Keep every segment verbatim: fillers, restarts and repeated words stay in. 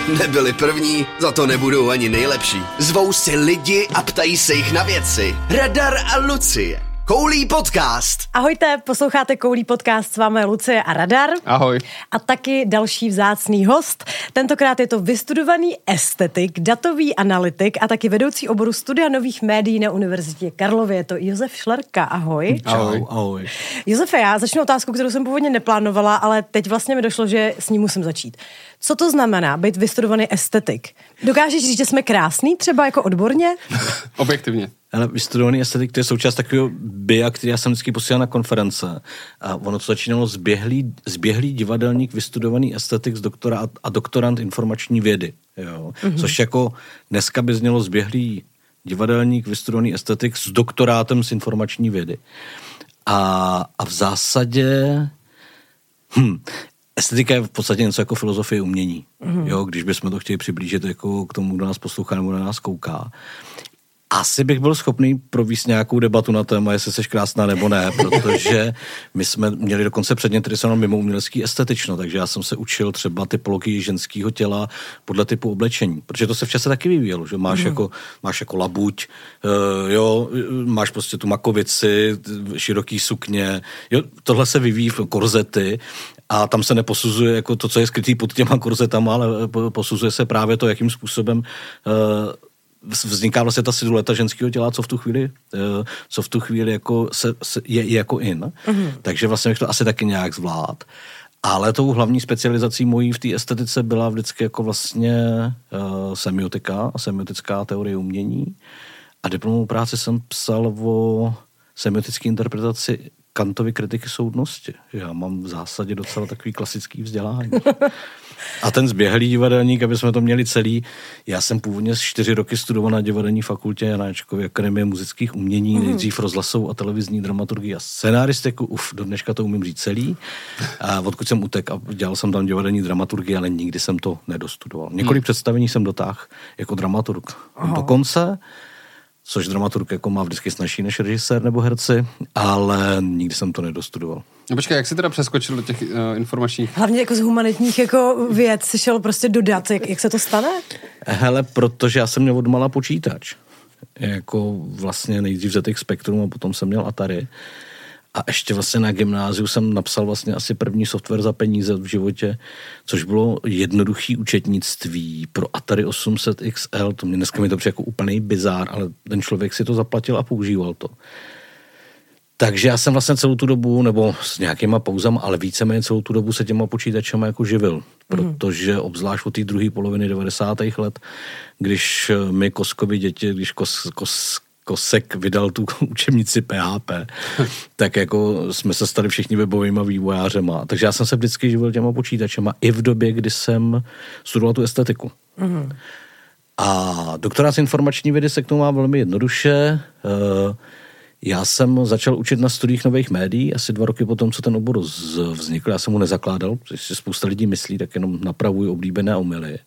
Nebyli první, za to nebudou ani nejlepší. Zvou si lidi a ptají se jich na věci. Radar a Lucie. Koulí podcast. Ahojte, posloucháte Koulí podcast, s vámi Lucie a Radar. Ahoj. A taky další vzácný host. Tentokrát je to vystudovaný estetik, datový analytik a taky vedoucí oboru studia nových médií na Univerzitě Karlově. Je to Josef Šlerka. Ahoj. Ahoj. Ahoj. Josefe, já začnu otázku, kterou jsem původně neplánovala, ale teď vlastně mi došlo, že s ní musím začít. Co to znamená být vystudovaný estetik? Dokážeš říct, že jsme krásný třeba jako odborně? Objektivně. Ale vystudovaný estetik, to je součást takového bia, který já jsem vždycky posílal na konference. A ono to začínalo zběhlý, zběhlý divadelník, vystudovaný estetik z doktora a doktorant informační vědy. Jo? Mm-hmm. Což jako dneska by znělo zběhlý divadelník, vystudovaný estetik s doktorátem z informační vědy. A, a v zásadě... Hm, estetika je v podstatě něco jako filozofie umění. Mm-hmm. Jo? Když bychom to chtěli přiblížit jako k tomu, kdo nás poslouchá nebo na nás kouká. Asi bych byl schopný provést nějakou debatu na téma, jestli jsi krásná nebo ne, protože my jsme měli dokonce předmět, který se mimo umělecký estetično, takže já jsem se učil třeba typologii ženského těla podle typu oblečení, protože to se v čase taky vyvíjelo, že máš, mm. jako, máš jako labuť, uh, jo, máš prostě tu makovici, široký sukně, jo, tohle se vyvíjí v korzety a tam se neposuzuje jako to, co je skrytý pod těma korzetama, ale posuzuje se právě to, jakým způsobem uh, vzniká vlastně ta silueta ženského těla, co v tu chvíli, co v tu chvíli jako se, se je, je jako in. Mm-hmm. Takže vlastně bych to asi taky nějak zvlád. Ale tou hlavní specializací mojí v té estetice byla vždycky jako vlastně uh, semiotika a semiotická teorie umění. A diplomovou práci jsem psal o semiotické interpretaci Kantovy kritiky soudnosti. Já mám v zásadě docela takový klasický vzdělání. A ten zběhlý divadelník, aby jsme to měli celý, já jsem původně čtyři roky studoval na divadelní fakultě Janáčkovy akademie muzických umění, mm. nejdřív rozhlasovou a televizní dramaturgii a scenaristiku, uf, do dneška to umím říct celý. A odkud jsem utek a dělal jsem tam divadelní dramaturgii, ale nikdy jsem to nedostudoval. Několik mm. představení jsem dotáhl jako dramaturg do konce, což dramaturg jako má vždycky snažší než režisér nebo herci, ale nikdy jsem to nedostudoval. No počkej, jak jsi teda přeskočil do těch uh, informačních? Hlavně jako z humanitních jako věc si šel prostě dodat. Jak, jak se to stane? Hele, protože já jsem měl odmala počítač. Jako vlastně nejdřív Z X Spectrum a potom jsem měl Atari. A ještě vlastně na gymnáziu jsem napsal vlastně asi první software za peníze v životě, což bylo jednoduchý účetnictví pro Atari osm set X L. To mě dneska mi to přijde jako úplný bizár, ale ten člověk si to zaplatil a používal to. Takže já jsem vlastně celou tu dobu, nebo s nějakýma pauzama, ale víceméně celou tu dobu se těma počítačema jako živil. Protože obzvlášť od té druhé poloviny devadesátých let, když my Koskovi děti, když kos, kos, Kosek vydal tu učebnici P H P, tak jako jsme se stali všichni webovýma vývojářema. Takže já jsem se vždycky živil těma počítačema i v době, kdy jsem studoval tu estetiku. Mm. A doktorát z informační vědy se k tomu má velmi jednoduše. Já jsem začal učit na studiích nových médií asi dva roky potom, co ten obor vznikl. Já jsem mu nezakládal, protože si spousta lidí myslí, tak jenom napravuji oblíbené omyly.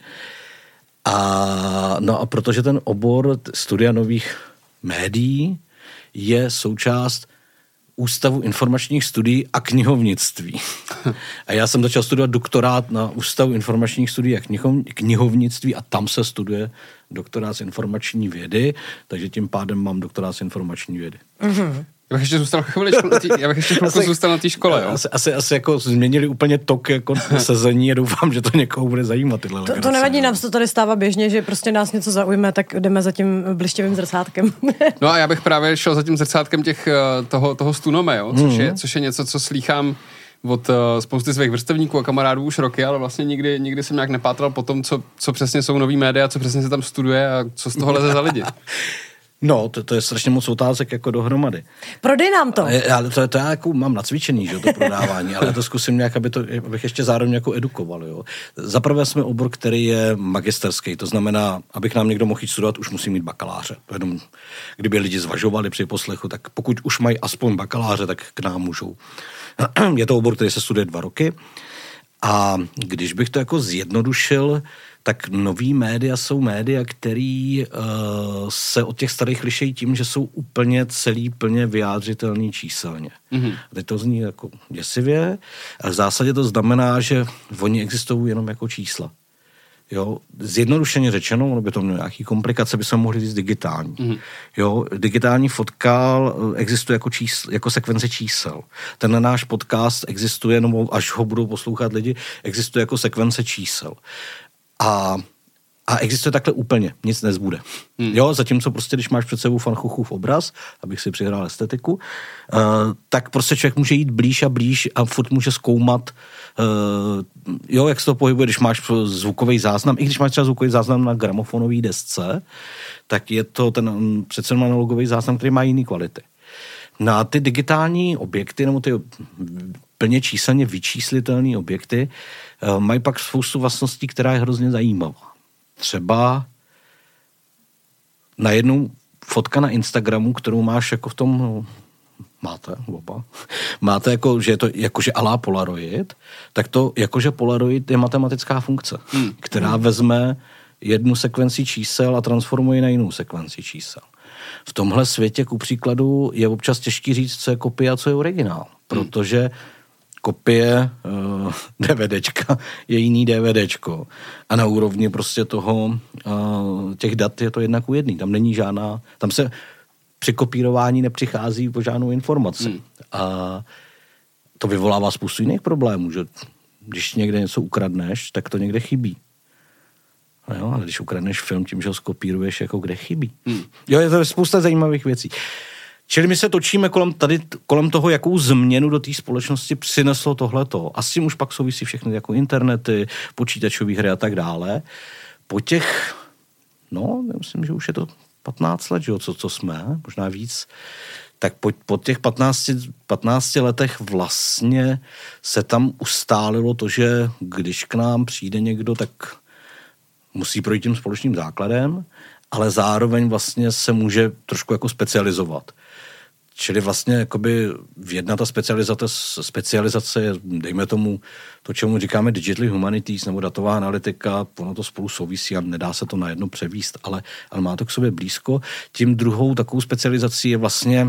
A, no a protože ten obor studia nových médií je součást Ústavu informačních studií a knihovnictví. A já jsem začal studovat doktorát na Ústavu informačních studií a knihovnictví a tam se studuje doktorát z informační vědy, takže tím pádem mám doktorát z informační vědy. Mm-hmm. Já bych ještě zůstal chvíli, já bych ještě chvilku zůstal na té škole, jo? Asi, asi, asi jako změnili úplně tok jako sezení a doufám, že to někoho bude zajímat. Tyhle to, to nevadí, nám se to tady stává běžně, že prostě nás něco zaujme, tak jdeme za tím blištěvým zrcátkem. No a já bych právě šel za tím zrcátkem těch, toho, toho Stunome, jo? Což, mm-hmm. je, což je něco, co slýchám od uh, spousty svých vrstevníků a kamarádů už roky, ale vlastně nikdy, nikdy jsem nějak nepátral po tom, co, co přesně jsou nový média, co přesně se tam studuje a co z toho leze za lidi. No, to, to je strašně moc otázek jako dohromady. Prodej nám to. Já to, to já jako mám nacvičený, že to prodávání, ale já to zkusím nějak, aby to, abych ještě zároveň jako edukoval, jo. Zaprvé jsme obor, který je magisterský, to znamená, abych nám někdo mohl jít studovat, už musí mít bakaláře. Jenom, kdyby lidi zvažovali při poslechu, tak pokud už mají aspoň bakaláře, tak k nám můžou. Je to obor, který se studuje dva roky a když bych to jako zjednodušil, tak nový média jsou média, který uh, se od těch starých lišejí tím, že jsou úplně celý, plně vyjádřitelný číselně. Mm-hmm. A teď to zní jako děsivě, ale v zásadě to znamená, že oni existují jenom jako čísla. Jo, zjednodušeně řečeno, ono by to mělo nějaký komplikace, by se mohli říct digitální. Mm. Jo, digitální fotka existuje jako, čísl, jako sekvence čísel. Ten náš podcast existuje, no až ho budou poslouchat lidi, existuje jako sekvence čísel. A A existuje takhle úplně, nic nezbude. Hmm. Jo, zatímco prostě, když máš před sebou Fanchuchův obraz, abych si přihrál estetiku, uh, tak prostě člověk může jít blíž a blíž a furt může zkoumat, uh, jo, jak se to pohybuje, když máš zvukový záznam, i když máš třeba zvukový záznam na gramofonové desce, tak je to ten přece analogový záznam, který má jiný kvality. Na ty digitální objekty, nebo ty plně číselně vyčíslitelné objekty, uh, mají pak spoustu vlastností, která je hrozně zajímavá. Třeba najednou fotka na Instagramu, kterou máš jako v tom, no, máte oba, máte jako, že je to jakože alá Polaroid, tak to jakože Polaroid je matematická funkce, hmm. která vezme jednu sekvenci čísel a transformuje na jinou sekvenci čísel. V tomhle světě, ku příkladu, je občas těžký říct, co je kopie a co je originál, protože kopie uh, DVDčka je jiný DVDčko. A na úrovni prostě toho, uh, těch dat je to jednak u jedný. Tam není žádná, tam se při kopírování nepřichází po žádnou informaci. Hmm. A to vyvolává spoustu jiných problémů, že když někde něco ukradneš, tak to někde chybí. No jo, ale když ukradneš film tím, že ho skopíruješ, jako kde chybí. Hmm. Jo, je to spousta zajímavých věcí. Čili my se točíme kolem, tady, kolem toho, jakou změnu do té společnosti přineslo tohleto. A s tím už pak souvisí všechny jako internety, počítačové hry a tak dále. Po těch, no, myslím, že už je to patnáct let, že jo, co, co jsme, možná víc, tak po, po těch patnácti, patnácti letech vlastně se tam ustálilo to, že když k nám přijde někdo, tak musí projít tím společným základem, ale zároveň vlastně se může trošku jako specializovat. Čili vlastně jakoby jedna ta specializace, specializace je, dejme tomu, to, čemu říkáme digital humanities nebo datová analytika, ono to spolu souvisí a nedá se to najednou převíst, ale, ale má to k sobě blízko. Tím druhou takovou specializací je vlastně,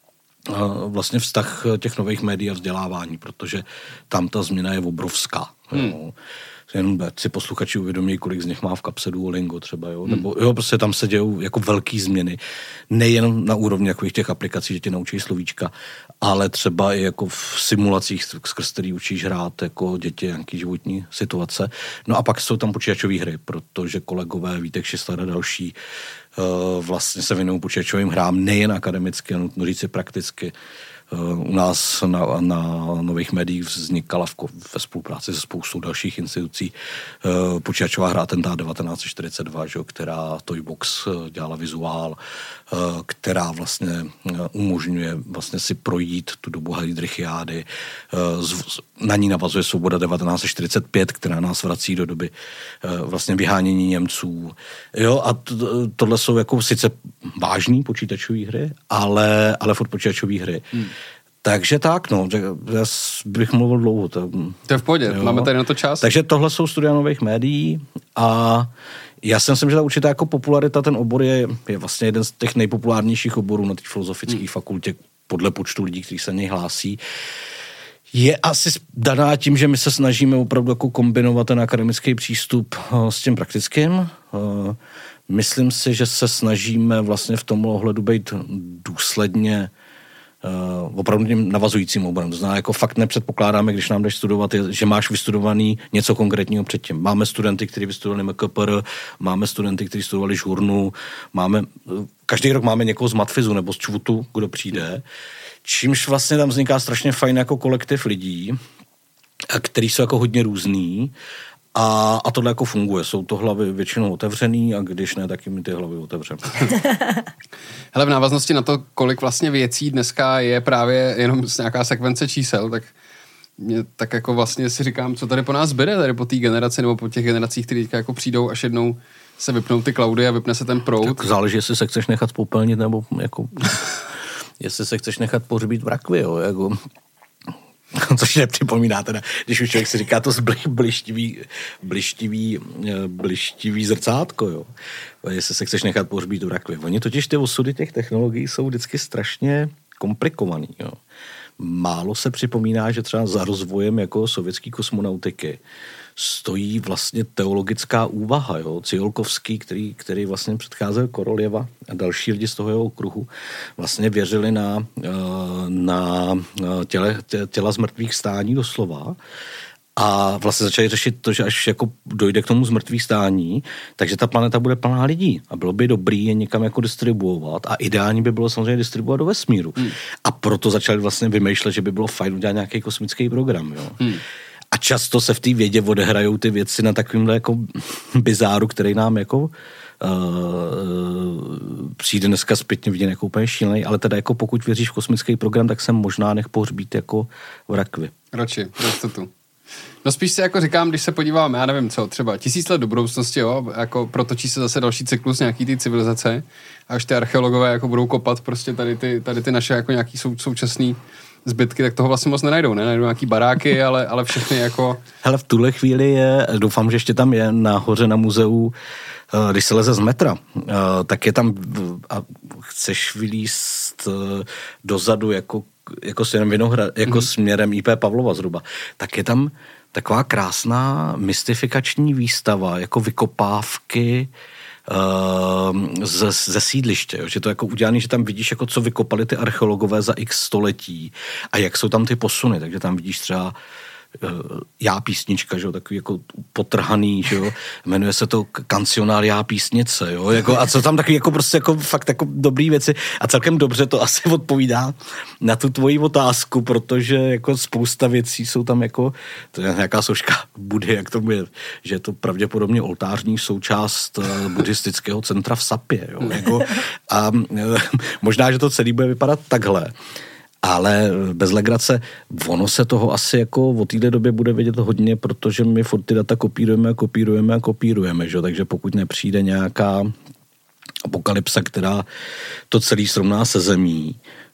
vlastně vztah těch nových médií a vzdělávání, protože tam ta změna je obrovská. Hmm. Jo. Jenom si posluchači uvědomí, kolik z nich má v kapse Duolingo třeba, jo? Nebo jo, prostě tam se dějou jako velký změny. Nejen na úrovni jako těch aplikací, že tě naučí slovíčka, ale třeba i jako v simulacích, skrz který učíš hrát jako děti, nějaký životní situace. No a pak jsou tam počítačové hry, protože kolegové Vítek Šisler a další uh, vlastně se věnují počítačovým hrám nejen akademicky, a nutno říct si prakticky. U nás na, na nových médiích vznikala v, ve spolupráci se spoustou dalších institucí uh, počítačová hra Atentát devatenáct set čtyřicet dva, že, která Toybox dělala vizuál, uh, která vlastně uh, umožňuje vlastně si projít tu dobu Heydrichiády. Uh, z, na ní navazuje Svoboda devatenáct set čtyřicet pět, která nás vrací do doby uh, vlastně vyhánění Němců. Jo, a to, tohle jsou jako sice vážný počítačové hry, ale, ale furt počítačové hry. Hmm. Takže tak, no, já bych mluvil dlouho. To, to je v pohodě, jo. Máme tady na to čas. Takže tohle jsou studia nových médií a já si myslím, že ta určitá jako popularita, ten obor je, je vlastně jeden z těch nejpopulárnějších oborů na té filozofické hmm. fakultě podle počtu lidí, kteří se něj hlásí. Je asi daná tím, že my se snažíme opravdu jako kombinovat ten akademický přístup s tím praktickým. Myslím si, že se snažíme vlastně v tomhle ohledu být důsledně uh, opravdu tím navazujícím oborem. To znamená, jako fakt nepředpokládáme, když nám jdeš studovat, že máš vystudovaný něco konkrétního předtím. Máme studenty, kteří vystudovali M K P R, máme studenty, kteří studovali žurnu, máme, každý rok máme někoho z matfizu nebo z čvutu, kdo přijde, čímž vlastně tam vzniká strašně fajn jako kolektiv lidí, který jsou jako hodně různý. A, a tohle jako funguje. Jsou to hlavy většinou otevřený a když ne, tak mi ty hlavy otevřeme. Hele, v návaznosti na to, kolik vlastně věcí dneska je právě jenom nějaká sekvence čísel, tak mě tak jako vlastně si říkám, co tady po nás zbyde, tady po té generaci nebo po těch generacích, které teďka jako přijdou, až jednou se vypnou ty cloudy a vypne se ten proud. Tak záleží, jestli se chceš nechat popelnit nebo jako jestli se chceš nechat pohřbít v rakvi, jo, jako což nepřipomíná teda, když už člověk si říká to blištivý, blištivý, blištivý zrcátko, jo. Jestli se chceš nechat pohřbít v rakvi. Oni totiž ty osudy těch technologií jsou vždycky strašně komplikovaný, jo. Málo se připomíná, že třeba za rozvojem jako sovětský kosmonautiky stojí vlastně teologická úvaha. Jo? Ciolkovský, který, který vlastně předcházel Koroljeva a další lidi z toho jeho okruhu, vlastně věřili na, na těle, těla z mrtvých stání doslova. A vlastně začali řešit to, že až jako dojde k tomu zmrtvých stání, takže ta planeta bude plná lidí. A bylo by dobrý je někam jako distribuovat. A ideální by bylo samozřejmě distribuovat do vesmíru. Hmm. A proto začali vlastně vymýšlet, že by bylo fajn udělat nějaký kosmický program. Jo. Hmm. A často se v té vědě odehrajou ty věci na takovýmhle jako bizáru, který nám jako uh, přijde dneska zpětně vidět jako úplně šílený, ale teda jako pokud věříš v kosmický program, tak se možná nech pohřbít jako v rakvi. Radši, prostě tu. No spíš si jako říkám, když se podívám, já nevím co, třeba tisíc let do budoucnosti, jo, jako protočí se zase další cyklus nějaký ty civilizace, až ty archeologové jako budou kopat prostě tady ty, tady ty naše jako nějaký sou, současný zbytky, tak toho vlastně moc nenajdou, ne? Najdou nějaký baráky, ale, ale všechny jako... Hele, v tuhle chvíli je, doufám, že ještě tam je nahoře na muzeu, když se leze z metra, tak je tam, a chceš vylízt dozadu jako jako směrem Vinohrad, jako mm-hmm. směrem í pé Pavlova zhruba, tak je tam taková krásná mystifikační výstava, jako vykopávky uh, ze, ze sídliště, jo? Že to jako udělané, že tam vidíš, jako co vykopali ty archeologové za x století a jak jsou tam ty posuny, takže tam vidíš třeba Já písnička, že jo, takový jako potrhaný, že jo, jmenuje se to Kancionál Já písnice, jo, jako, a co tam takový jako prostě jako fakt jako dobrý věci a celkem dobře to asi odpovídá na tu tvoji otázku, protože jako spousta věcí jsou tam jako, to je nějaká soška Budhy, jak tomu je, že je to pravděpodobně oltářní součást buddhistického centra v Sapě, jo, jako, a možná, že to celý bude vypadat takhle. Ale bez legrace, ono se toho asi jako od této době bude vědět hodně, protože my furt ty data kopírujeme a kopírujeme a kopírujeme, že? Takže pokud nepřijde nějaká apokalypsa, která to celý srovná se zemí,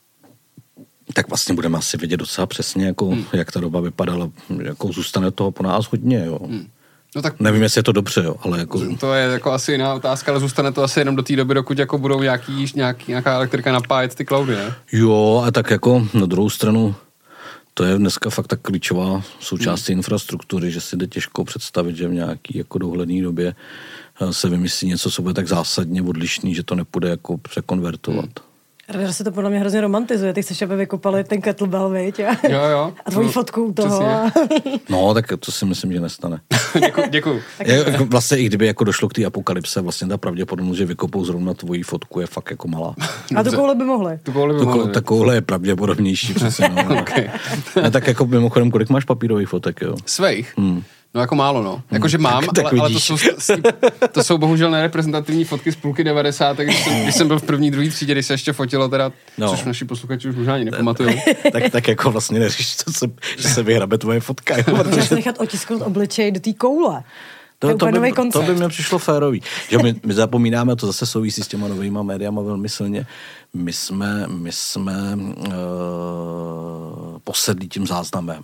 tak vlastně budeme asi vědět docela přesně, jako, hmm. jak ta doba vypadala, jako zůstane toho po nás hodně, jo. Hmm. No tak, nevím, jestli je to dobře, jo, ale jako... To je jako asi jiná otázka, ale zůstane to asi jenom do té doby, dokud jako budou nějaký, nějaký, nějaká elektrika napájet ty cloudy, ne? Jo, a tak jako na druhou stranu, to je dneska fakt tak klíčová součást hmm. infrastruktury, že si jde těžko představit, že v nějaký jako dohledné době se vymyslí něco, co bude tak zásadně odlišný, že to nepůjde jako překonvertovat. Hmm. Radar se to podle mě hrozně romantizuje. Ty chceš, aby vykopali ten kettlebell, viď? Jo, jo. A tvojí no, fotku u toho. No, tak to si myslím, že nestane. Děkuju, děkuju. Je, vlastně i kdyby jako došlo k té apokalypse, vlastně ta pravděpodobnost, že vykopou zrovna tvojí fotku, je fakt jako malá. A tu koule by mohli. Tu koule by mohli. Ta koule je pravděpodobnější, přesně. No. Okay. No, tak jako mimochodem, kolik máš papírových fotek, jo? Svejch? Hmm. No jako málo, no. Jakože mám, tak, tak ale, ale to, jsou, to jsou bohužel nereprezentativní fotky z půlky devadesátek, když jsem, když jsem byl v první, druhý třídě, když se ještě fotilo teda, no. Což naši posluchači už možná ani nepamatujou. tak, tak jako vlastně neříš, se, že se vyhrabe tvoje fotka. Protože se nechat otisknout obličej do té koule. To, to, by, to by mě přišlo férový. Že my, my zapomínáme, to zase souvisí s těma novýma médiama velmi silně. My jsme, my jsme uh, posedlí tím záznamem.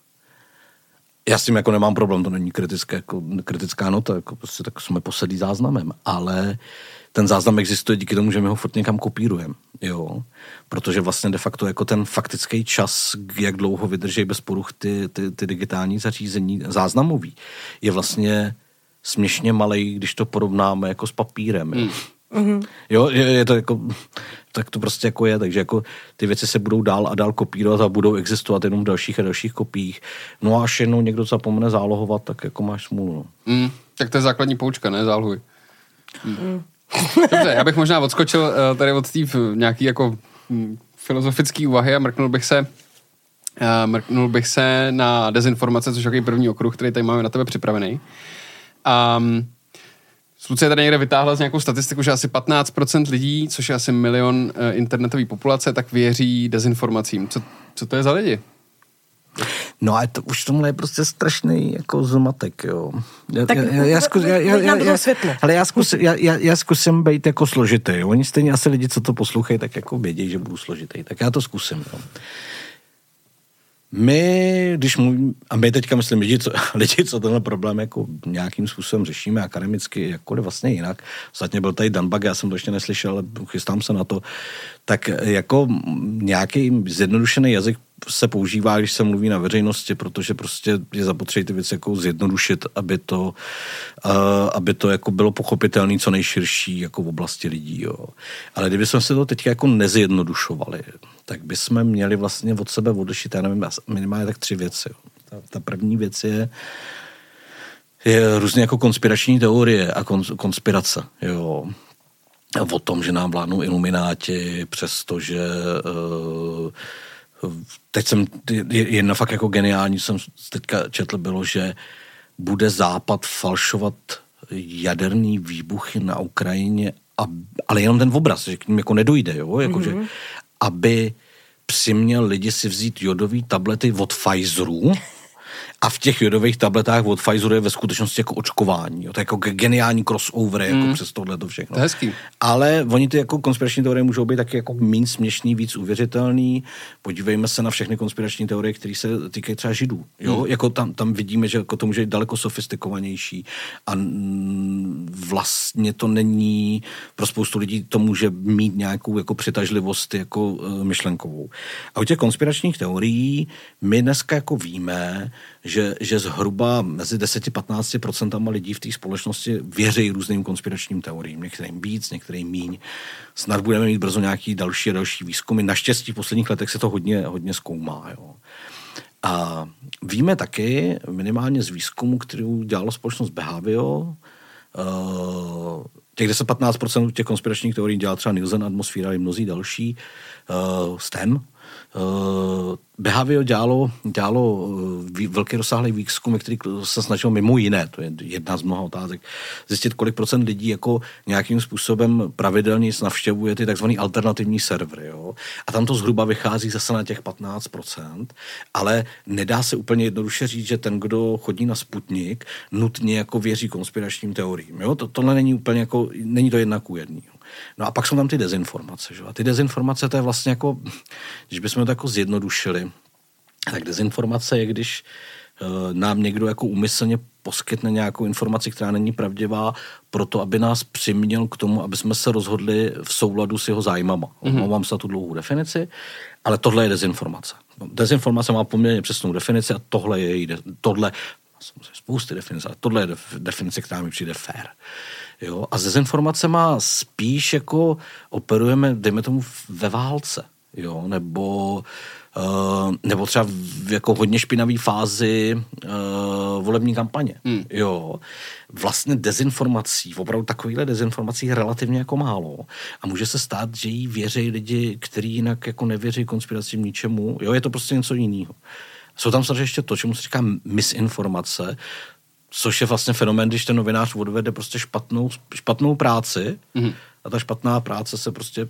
Já s tím jako nemám problém, to není kritická, jako, kritická nota, jako prostě tak jsme posedlí záznamem, ale ten záznam existuje díky tomu, že my ho furt někam kopírujeme, jo, protože vlastně de facto jako ten faktický čas, jak dlouho vydrží bez poruch ty, ty, ty digitální zařízení záznamový, je vlastně směšně malej, když to porovnáme jako s papírem, mm. Mm-hmm. Jo, je, je to jako, tak to prostě jako je, takže jako ty věci se budou dál a dál kopírovat a budou existovat jenom v dalších a dalších kopiích. No a až jednou někdo zapomene zálohovat, tak jako máš smůlu. Mm, tak to je základní poučka, ne? Zálohuj. Mm. Dobře, já bych možná odskočil tady od té nějaký jako filozofický úvahy a mrknul bych se mrknul bych se na dezinformace, což je takový první okruh, který tady máme na tebe připravený. Um, Sluce tady někde vytáhla z nějakou statistiku, že asi patnáct procent lidí, což je asi milion uh, internetové populace, tak věří dezinformacím. Co, co to je za lidi? No a to, už tomhle je prostě strašný jako zmatek, jo. Já, tak já, já, já, zkus, já, já, já, já, ale já, zkus, já, já, já zkusím být jako složitý, jo. Oni stejně asi lidi, co to poslouchají, tak jako vědí, že budu složitý. Tak já to zkusím, jo. My, když mluvím, a my teďka myslím lidi, co, lidi, co tenhle problém jako nějakým způsobem řešíme akademicky, jakkoliv vlastně jinak. Ostatně byl tady Danbag, já jsem to ještě neslyšel, ale chystám se na to. Tak jako nějaký zjednodušený jazyk se používá, když se mluví na veřejnosti, protože prostě je zapotřebí ty věci jako zjednodušit, aby to, uh, aby to jako bylo pochopitelné co nejširší jako v oblasti lidí. Jo. Ale kdybychom se to teď jako nezjednodušovali, tak bychom měli vlastně od sebe odlišit, já nevím, minimálně tak tři věci. Jo. Ta, ta první věc je, je různě jako konspirační teorie a konspirace. Jo. O tom, že nám vládnou ilumináti, přestože uh, teď jsem, jedna fakt jako geniální, jsem teďka četl, bylo, že bude Západ falšovat jaderný výbuchy na Ukrajině, a, ale jenom ten obraz, že k ním jako nedojde, jo? Jako, mm-hmm. že, aby přiměl lidi si vzít jodové tablety od Pfizeru, a v těch jodových tabletách od Pfizeru je ve skutečnosti jako očkování. Jo. To je jako geniální crossover jako mm. přes tohleto všechno. To je hezký. Ale oni ty jako konspirační teorie můžou být taky jako méně směšný, víc uvěřitelný. Podívejme se na všechny konspirační teorie, které se týkají třeba Židů. Jo? Mm. Jako tam, tam vidíme, že jako to může být daleko sofistikovanější a vlastně to není, pro spoustu lidí to může mít nějakou jako přitažlivost jako uh, myšlenkovou. A u těch konspiračních teorií my dneska jako víme, že, že zhruba mezi deset až patnáct procent lidí v té společnosti věří různým konspiračním teoriím. Některým víc, některým míň. Snad budeme mít brzo nějaký další a další výzkumy. Naštěstí v posledních letech se to hodně, hodně zkoumá. Jo. A víme taky, minimálně z výzkumu, který dělala společnost Behavio, uh, těch deset až patnáct procent těch konspiračních teorií dělá třeba Nielsen Atmosféra i mnozí další, uh, S T E M. Uh, Behavio dělalo, dělalo uh, velký rozsáhlý výzkum, který se snažil mimo jiné, to je jedna z mnoha otázek, zjistit, kolik procent lidí jako nějakým způsobem pravidelně navštěvuje ty takzvaný alternativní servery. Jo? A tam to zhruba vychází zase na těch patnáct procent, ale nedá se úplně jednoduše říct, že ten, kdo chodí na Sputnik, nutně jako věří konspiračním teoriím. Jo? To, tohle není úplně jako, není to jedna ku jedný. No a pak jsou tam ty dezinformace. Že? A ty dezinformace, to je vlastně jako, když bychom to jako zjednodušili, tak dezinformace je, když uh, nám někdo jako úmyslně poskytne nějakou informaci, která není pravdivá, proto, aby nás přiměl k tomu, aby jsme se rozhodli v souladu s jeho zájmama. Mm-hmm. Omlouvám se za tu dlouhou definici, ale tohle je dezinformace. Dezinformace má poměrně přesnou definici a tohle je její, tohle, spousty definice, ale tohle je definice, která mi přijde fair. Jo? A s dezinformacema spíš jako operujeme, dejme tomu, ve válce, jo? Nebo, uh, nebo třeba v jako hodně špinavý fázi uh, volební kampaně. Hmm. Jo? Vlastně dezinformací, opravdu takovýhle dezinformací je relativně jako málo. A může se stát, že jí věří lidi, kteří jinak jako nevěří konspiracím ničemu. Jo? Je to prostě něco jiného. Jsou tam samozřejmě ještě to, čemu se říká misinformace, což je vlastně fenomén, když ten novinář odvede prostě špatnou, špatnou práci mm-hmm. a ta špatná práce se prostě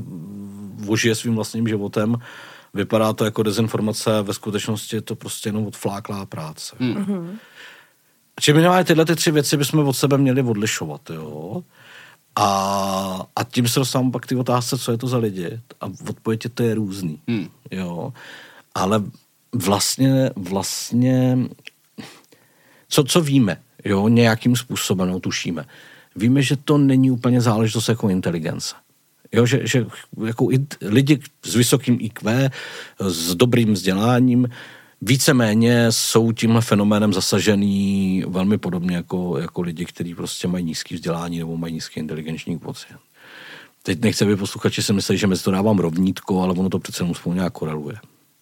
vožije svým vlastním životem. Vypadá to jako dezinformace, ve skutečnosti je to prostě jenom odfláklá práce. Mm-hmm. Čili minimálně tyhle ty tři věci bychom od sebe měli odlišovat, jo. A, a tím se dostávám pak ty otázce, co je to za lidi. A odpověď je, to je různý, mm. jo. Ale vlastně, vlastně Co, co víme, jo, nějakým způsobem, no, tušíme. Víme, že to není úplně záležitost jako inteligence. Jo, že, že jako lidi s vysokým í kvé, s dobrým vzděláním, víceméně jsou tímhle fenoménem zasažený velmi podobně jako, jako lidi, kteří prostě mají nízký vzdělání nebo mají nízký inteligenční kvocient. Teď nechci, aby posluchači si mysleli, že mezi to dávám rovnítko, ale ono to přece jenom spolu nějak koreluje.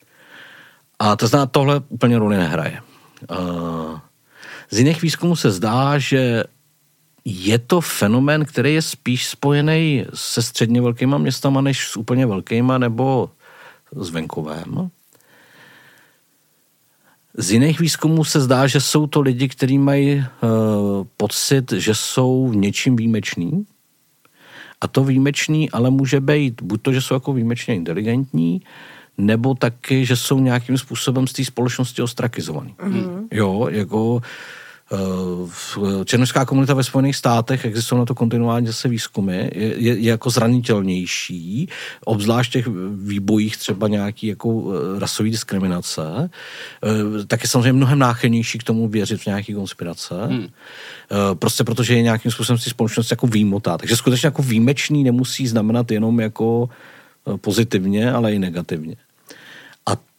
A to znamená, tohle úplně roli nehraje. Uh, Z jiných výzkumů se zdá, že je to fenomén, který je spíš spojený se středně velkýma městama, než s úplně velkýma nebo s venkovem. Z jiných výzkumů se zdá, že jsou to lidi, kteří mají uh, pocit, že jsou něčím výjimeční. A to výjimečný ale může být buď to, že jsou jako výjimečně inteligentní, nebo taky, že jsou nějakým způsobem z té společnosti ostrakizovaný. Mm-hmm. Jo, jako černošská komunita ve Spojených státech, existují na to kontinuálně zase výzkumy, je, je, je jako zranitelnější, obzvlášť v těch výbojích třeba nějaký jako rasový diskriminace, tak je samozřejmě mnohem náchylnější k tomu věřit v nějaký konspirace. Hmm. Prostě protože je nějakým způsobem si společnost jako výjimotá. Takže skutečně jako výjimečný nemusí znamenat jenom jako pozitivně, ale i negativně. A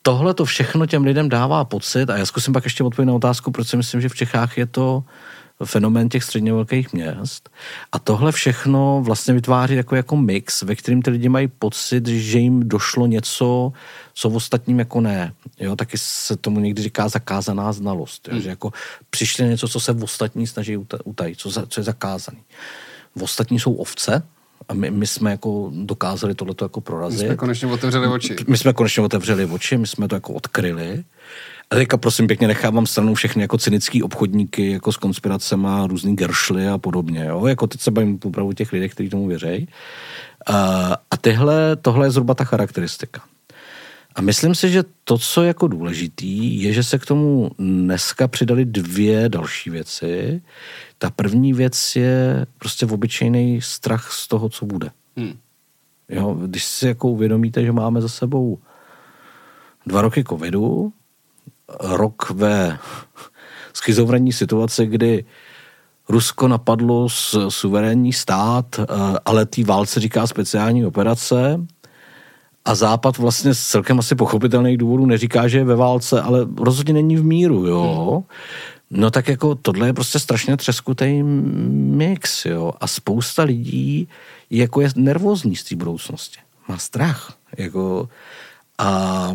tohle to všechno těm lidem dává pocit, a já zkusím pak ještě odpovědět na otázku, proč si myslím, že v Čechách je to fenomén těch středně velkých měst. A tohle všechno vlastně vytváří jako, jako mix, ve kterým ty lidi mají pocit, že jim došlo něco, co v ostatním jako ne. Jo, taky se tomu někdy říká zakázaná znalost. Jo, hmm. Že jako přišli něco, co se v ostatní snaží utajit, co, za, co je zakázaný. V ostatní jsou ovce, a my, my jsme jako dokázali tohleto jako prorazit. My jsme konečně otevřeli oči. My jsme konečně otevřeli oči, my jsme to jako odkryli. A teďka prosím pěkně nechávám stranou všechny jako cynický obchodníky, jako s konspiracema, různý geršly a podobně. Jo? Jako teď se bavím opravdu těch lidí, kteří tomu věří. A, a tyhle, tohle je zhruba ta charakteristika. A myslím si, že to, co je jako důležitý, je, že se k tomu dneska přidali dvě další věci. Ta první věc je prostě obyčejný strach z toho, co bude. Hmm. Jo, když si jako uvědomíte, že máme za sebou dva roky covidu, rok ve schizofrenní situaci, kdy Rusko napadlo suverénní stát, ale té válce říká speciální operace, a Západ vlastně z celkem asi pochopitelných důvodů neříká, že je ve válce, ale rozhodně není v míru, jo. No tak jako tohle je prostě strašně třeskutej mix, jo. A spousta lidí jako je nervózní z té budoucnosti. Má strach, jako a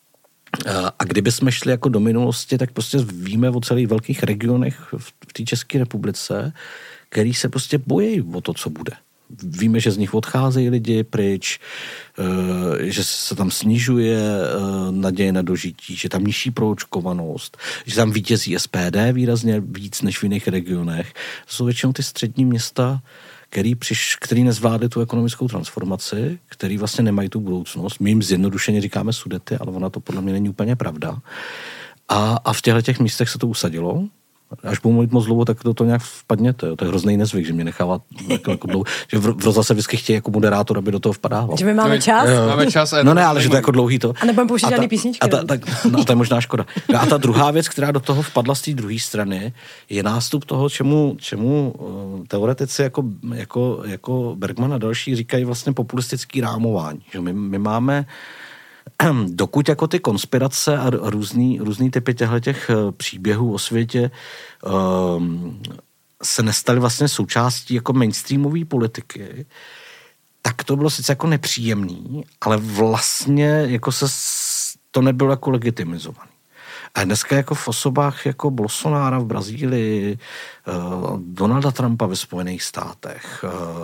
A kdyby jsme šli jako do minulosti, tak prostě víme o celých velkých regionech v té České republice, který se prostě bojí o to, co bude. Víme, že z nich odcházejí lidi pryč, že se tam snižuje naděje na dožití, že tam nižší proočkovanost, že tam vítězí S P D výrazně víc než v jiných regionech. To jsou většinou ty střední města, který, přiš, který nezvládli tu ekonomickou transformaci, který vlastně nemají tu budoucnost. My jim zjednodušeně říkáme Sudety, ale ona to podle mě není úplně pravda. A, a v těchto těch místech se to usadilo. Až budu mluvit moc dlouho, tak to, to nějak vpadněte. Jo. To je hrozný nezvyk, že mě nechává jako, jako dlouho. Že v, v rozhlase vždycky chtějí jako moderátor, aby do toho vpadával. Že my máme čas? Jo. Máme čas. No ne, ale že to je jako dlouhý to. A nebudeme pouštět žádný písničky. A ta, tak, no, to je možná škoda. A ta druhá věc, která do toho vpadla z té druhé strany, je nástup toho, čemu, čemu uh, teoretici jako, jako, jako Bergman a další říkají vlastně populistický rámování. Že my, my máme dokud jako ty konspirace a různý, různý typy těch příběhů o světě um, se nestaly vlastně součástí jako mainstreamové politiky, tak to bylo sice jako nepříjemný, ale vlastně jako se to nebylo jako legitimizovaný. A dneska jako v osobách jako Bolsonara v Brazílii, uh, Donalda Trumpa ve Spojených státech, uh,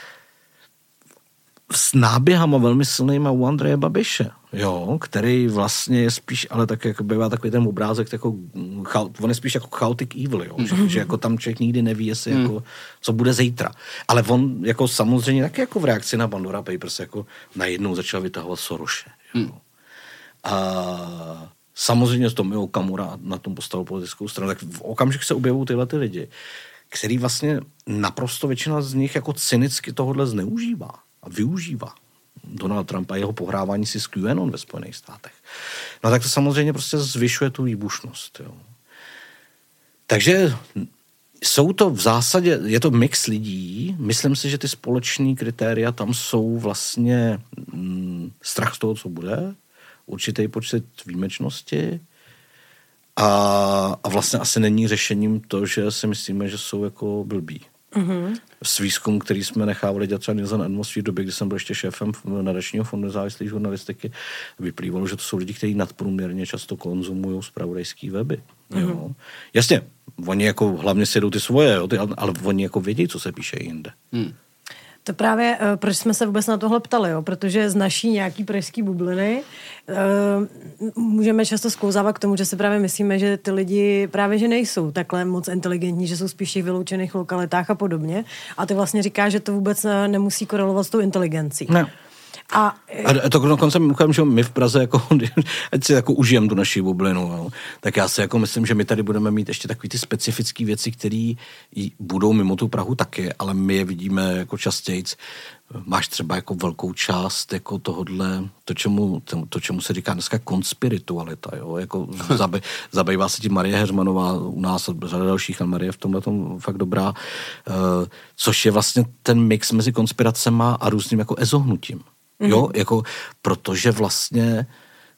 s náběhama velmi silnýma u Andreje Babiše, jo, který vlastně je spíš, ale tak jako bývá takový ten obrázek, jako, on je spíš jako chaotic evil, jo, že, že jako tam člověk nikdy neví, jestli mm. jako, co bude zítra. Ale on jako samozřejmě taky jako v reakci na Pandora Papers jako najednou začal vytahovat Soroše. Jo. Mm. A samozřejmě s Tomio Okamura na tom postavil politickou stranu, tak v okamžik se objevují tyhle ty lidi, který vlastně naprosto většina z nich jako cynicky tohodle zneužívá a využívá. Donald Trump a jeho pohrávání si s QAnon ve Spojených státech. No tak to samozřejmě prostě zvyšuje tu výbušnost. Jo. Takže jsou to v zásadě, je to mix lidí, myslím si, že ty společný kritéria tam jsou vlastně hm, strach z toho, co bude, určitý počet výjimečnosti a, a vlastně asi není řešením to, že si myslíme, že jsou jako blbí. Mm-hmm. S výzkum, který jsme nechávali dělat třeba Nielsen Atmosphere v době, kdy jsem byl ještě šéfem nadačního fondu nezávislé žurnalistiky, vyplývalo, že to jsou lidi, kteří nadprůměrně často konzumují zpravodajský weby. Mm-hmm. Jo. Jasně, oni jako hlavně si jdou ty svoje, jo, ty, ale oni jako vědí, co se píše jinde. Mm. To právě, proč jsme se vůbec na tohle ptali, jo? Protože z naší nějaký pražský bubliny uh, můžeme často sklouzávat k tomu, že si právě myslíme, že ty lidi právě, že nejsou takhle moc inteligentní, že jsou spíš v těch vyloučených lokalitách a podobně. A ty vlastně říkáš, že to vůbec nemusí korelovat s tou inteligencí. Ne. A, a to dokonce mimochodem, že my v Praze, jako, ať si jako užijem tu naši bublinu, jo, tak já si jako myslím, že my tady budeme mít ještě takový ty specifické věci, které budou mimo tu Prahu taky, ale my je vidíme jako častějc. Máš třeba jako velkou část jako tohodle, to čemu, to, to, čemu se říká dneska konspiritualita, jo, jako zabej, zabývá se tím Marie Heřmanová u nás a řada dalších, ale Marie v tomhle tom fakt dobrá, uh, což je vlastně ten mix mezi konspiracema a různým jako ezohnutím. Jo, mm-hmm. jako, protože vlastně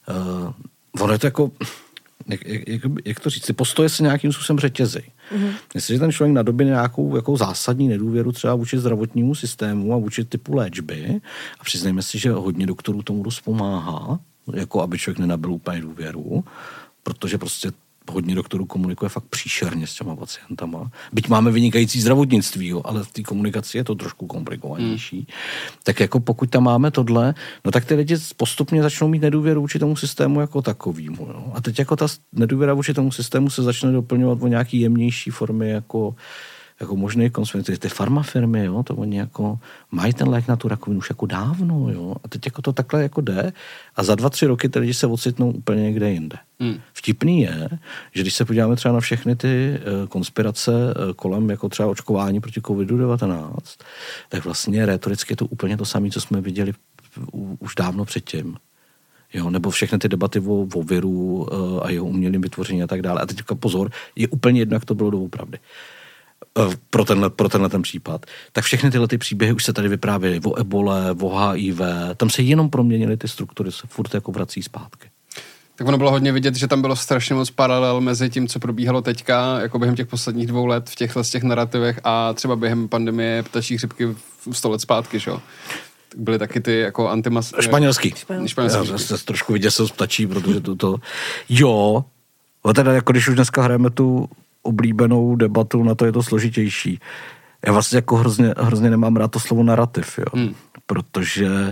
Uh, ono je to jako, jak, jak, jak to říct, ty postoje se nějakým způsobem řetězej. Mm-hmm. Jestliže ten člověk nadobí nějakou jako zásadní nedůvěru třeba vůči zdravotnímu systému a vůči typu léčby a přiznejme si, že hodně doktorů tomu dost pomáhá, jako aby člověk nenabil úplně důvěru, protože prostě hodně doktorů komunikuje fakt příšerně s těma pacientama. Byť máme vynikající zdravotnictví, jo, ale v té komunikaci je to trošku komplikovanější. Hmm. Tak jako pokud tam máme tohle, no tak ty lidi postupně začnou mít nedůvěru vůči tomu systému jako takovýmu. Jo. A teď jako ta nedůvěra vůči tomu systému se začne doplňovat o nějaký jemnější formy jako jako možný konspirace. Ty farmafirmy, jo, to oni jako mají ten lék na tu rakovinu už jako dávno, jo. A teď jako to takhle jako jde a za dva, tři roky ty lidi se ocitnou úplně někde jinde. Hmm. Vtipný je, že když se podíváme třeba na všechny ty uh, konspirace uh, kolem jako třeba očkování proti kovidu devatenáct, tak vlastně rétoricky je to úplně to samé, co jsme viděli uh, už dávno předtím. Jo, nebo všechny ty debaty o, o viru uh, a jeho umělým vytvoření a tak dále. A teďka pozor, je úplně jedno, jak to bylo doopravdy. Pro tenhle, pro tenhle ten případ, tak všechny tyhle ty příběhy už se tady vyprávěly o ebole, o H I V, tam se jenom proměnily ty struktury, se furt jako vrací zpátky. Tak ono bylo hodně vidět, že tam bylo strašně moc paralel mezi tím, co probíhalo teďka, jako během těch posledních dvou let v těchhle z těch narrativech a třeba během pandemie ptačí chřipky v sto let zpátky, že jo? Tak byly taky ty jako antimas... Španělský. Španělský. Já se trošku vyděsil z ptačí, protože to, to... Jo, ale teda jako když už dneska hrajeme tu oblíbenou debatu, na to je to složitější. Já vlastně jako hrozně, hrozně nemám rád to slovo narrativ, jo. Hmm. Protože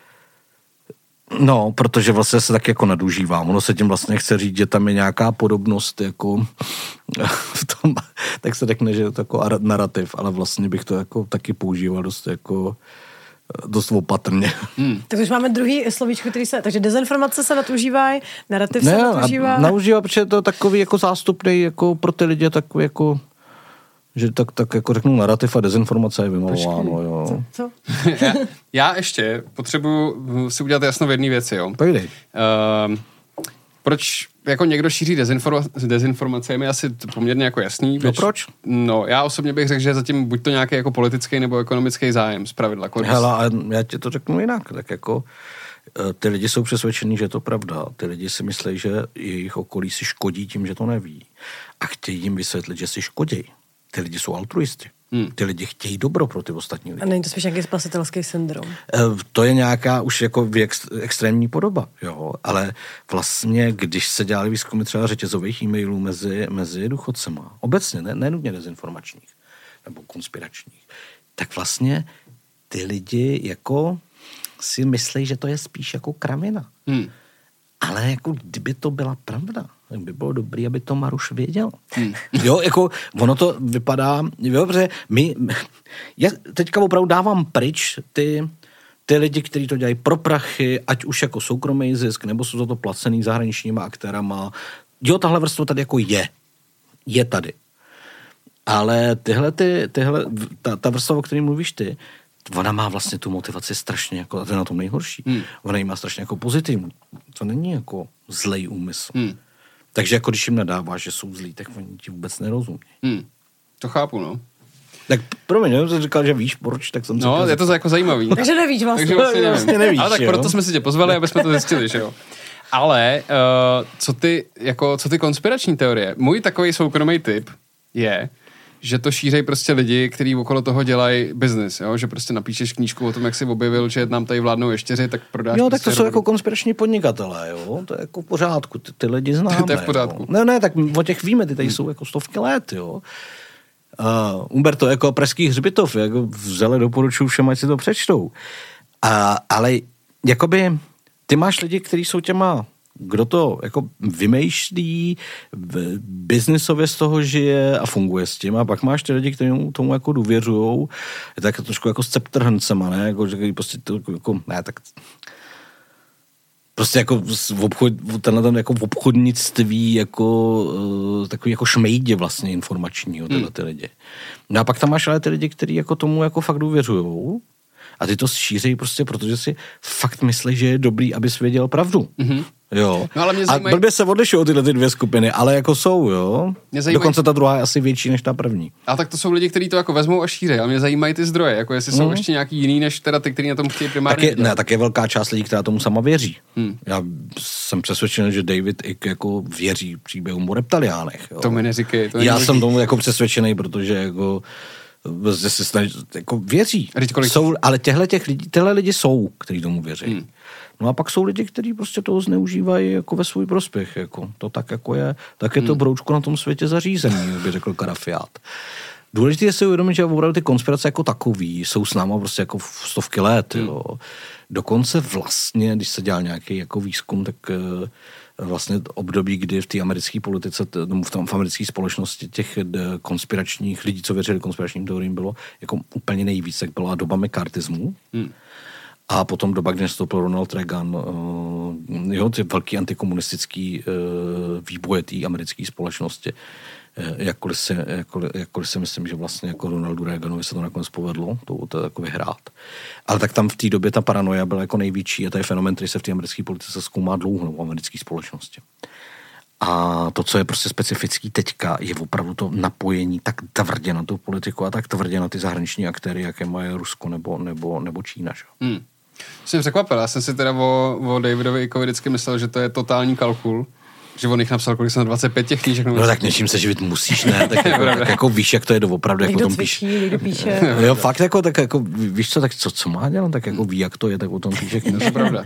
no, protože vlastně se tak jako nadužívám. Ono se tím vlastně chce říct, že tam je nějaká podobnost jako v tom, tak se řekne, že je to jako narrativ, ale vlastně bych to jako taky používal dost jako dost opatrně. Hmm. Tak už máme druhý slovíčko, který se... Takže dezinformace se nadužívají, narrativ ne, se nadužívá. Naužívá, protože je to takový jako zástupný jako pro ty lidi takový jako že tak, tak jako řeknu narrativ a dezinformace je vymalováno, jo. Co? Co? já, já ještě potřebuji si udělat jasno v jedné věci, jo. Pojdej. Uh, proč jako někdo šíří dezinformace, dezinformace je mi asi poměrně jako jasný. No proč? No, já osobně bych řekl, že zatím buď to nějaký jako politický nebo ekonomický zájem z pravidla. Jako hele, já ti to řeknu jinak, tak jako ty lidi jsou přesvědčení, že je to pravda. Ty lidi si myslí, že jejich okolí si škodí tím, že to neví. A chtějí jim vysvětlit, že si škodí. Ty lidi jsou altruisti. Hmm. Ty lidi chtějí dobro pro ty ostatní lidi. A není to spíš nějaký spasitelský syndrom? To je nějaká už jako ex, extrémní podoba, jo. Ale vlastně, když se dělali výzkumy třeba řetězových e-mailů mezi, mezi důchodcema, obecně, ne, nenutně dezinformačních nebo konspiračních, tak vlastně ty lidi jako si myslí, že to je spíš jako kravina. Hmm. Ale jako kdyby to byla pravda, tak by bylo dobrý, aby to Maruš věděl. Hmm. Jo, jako ono to vypadá, jo, protože my, já teďka opravdu dávám pryč ty, ty lidi, kteří to dělají pro prachy, ať už jako soukromý zisk, nebo jsou za to placený zahraničníma aktérama. Jo, tahle vrstva tady jako je. Je tady. Ale tyhle, ty, tyhle, ta, ta vrstva, o které mluvíš ty, ona má vlastně tu motivaci strašně, jako, a to je na tom nejhorší. Hmm. Ona ji má strašně jako pozitivní. To není jako zlej úmysl. Hmm. Takže jako když jim nadáváš, že jsou zlí, tak oni ti vůbec nerozumí. Hmm. To chápu, no. Tak promiň, já jsem říkal, že víš proč, tak jsem No, říkal, je to jako zajímavý. Takže nevíš vlastně. Takže vlastně nevím. Vlastně nevíš, ale tak jo? proto jsme si tě pozvali, aby jsme to zjistili, že jo. Ale uh, co ty, jako, co ty konspirační teorie? Můj takový soukromý tip je, že to šířejí prostě lidi, kteří okolo toho dělají biznis, jo? Že prostě napíšeš knížku o tom, jak jsi objevil, že nám tady vládnou ještěři, tak prodáš. Jo, prostě tak to jsou jako konspirační podnikatelé, jo, to je jako v pořádku, ty, ty lidi známe. To je v pořádku. Jo. Ne, ne, tak o těch víme, ty tady hmm. jsou jako stovky let, jo. Uh, Umberto, jako Pražský hřbitov, jako vřele doporučuji všem, ať si to přečtou. Uh, ale jakoby ty máš lidi, kteří jsou těma, kdo to jako vymýšlí, biznisově z toho žije a funguje s tím. A pak máš ty lidi, kteří tomu jako důvěřujou. Je tak trošku jako s ceptrhncema, ne? Jako, že prostě to jako, ne, tak prostě jako v obchod, tenhle ten jako v obchodnictví jako uh, takový jako šmejdě vlastně informační, tyhle ty lidi. No a pak tam máš ale ty lidi, kteří jako tomu jako fakt důvěřujou A ty to šíří prostě, protože si fakt myslí, že je dobrý, abys věděl pravdu. Mm-hmm. Jo. No, ale mě zajímaj... A blbě se odlišují tyhle ty dvě skupiny, ale jako jsou, jo. Zajímaj... Dokonce ta druhá je asi větší než ta první. A tak to jsou lidi, kteří to jako vezmou a šíří, a mě zajímají ty zdroje, jako jestli jsou mm. ještě nějaký jiný, než teda ty, kteří na tom chtějí primárně. Tak je, ne, tak je velká část lidí, která tomu sama věří. Mm. Já jsem přesvědčen, že David Icke jako věří příběhům o reptiliánech. Jo. To mi neříkej. To Já neříkej. Jsem tomu jako přesvědčený, protože jako se snaží, jako věří. Jsou, ale těhle těch lidí, tyhle lidi jsou, kteří tomu věří. Hmm. No a pak jsou lidi, kteří prostě toho zneužívají jako ve svůj prospěch. Jako. To tak jako je, tak je to hmm. broučko na tom světě zařízení, by řekl Karafiát. Důležité je si uvědomit, že opravdu ty konspirace jako takový jsou s náma prostě jako v stovky let. Hmm. Jo. Dokonce vlastně, když se dělal nějaký jako výzkum, tak vlastně období, kdy v té americké politice, nebo v, tom, v americké společnosti těch konspiračních lidí, co věřili konspiračním teoriím, bylo jako úplně nejvíc, tak byla doba McCarthyismu. Hmm. A potom doba, kdy nastoupil Ronald Reagan, uh, jo, ty velký antikomunistický uh, výboje té americké společnosti. Uh, jakkoliv, si, jakkoliv, jakkoliv si myslím, že vlastně jako Ronaldu Reaganovi se to nakonec povedlo, to, to jako vyhrát. Ale tak tam v té době ta paranoia byla jako největší a to je fenomén, který se v té americké politice zkoumá dlouho v americké společnosti. A to, co je prostě specifický teďka, je opravdu to napojení tak tvrdě na tu politiku a tak tvrdě na ty zahraniční aktéry, jaké mají Rusko nebo, nebo, nebo Čína. Hmm. Jsem překvapil, já jsem si teda o, o Davidovi Ickovi vždycky myslel, že to je totální kalkul, že on jich napsal, kolik jsem na dvacet pět těch knížek. No tak něčím se živit musíš, ne? Tak jako, tak jako víš, jak to je doopravdy. Někdo jako cvičí, píš... někdo píše. Jo, fakt jako, tak jako, víš co, tak co, co má dělat, tak jako ví, jak to je, tak o tom píše knížek. To je pravda.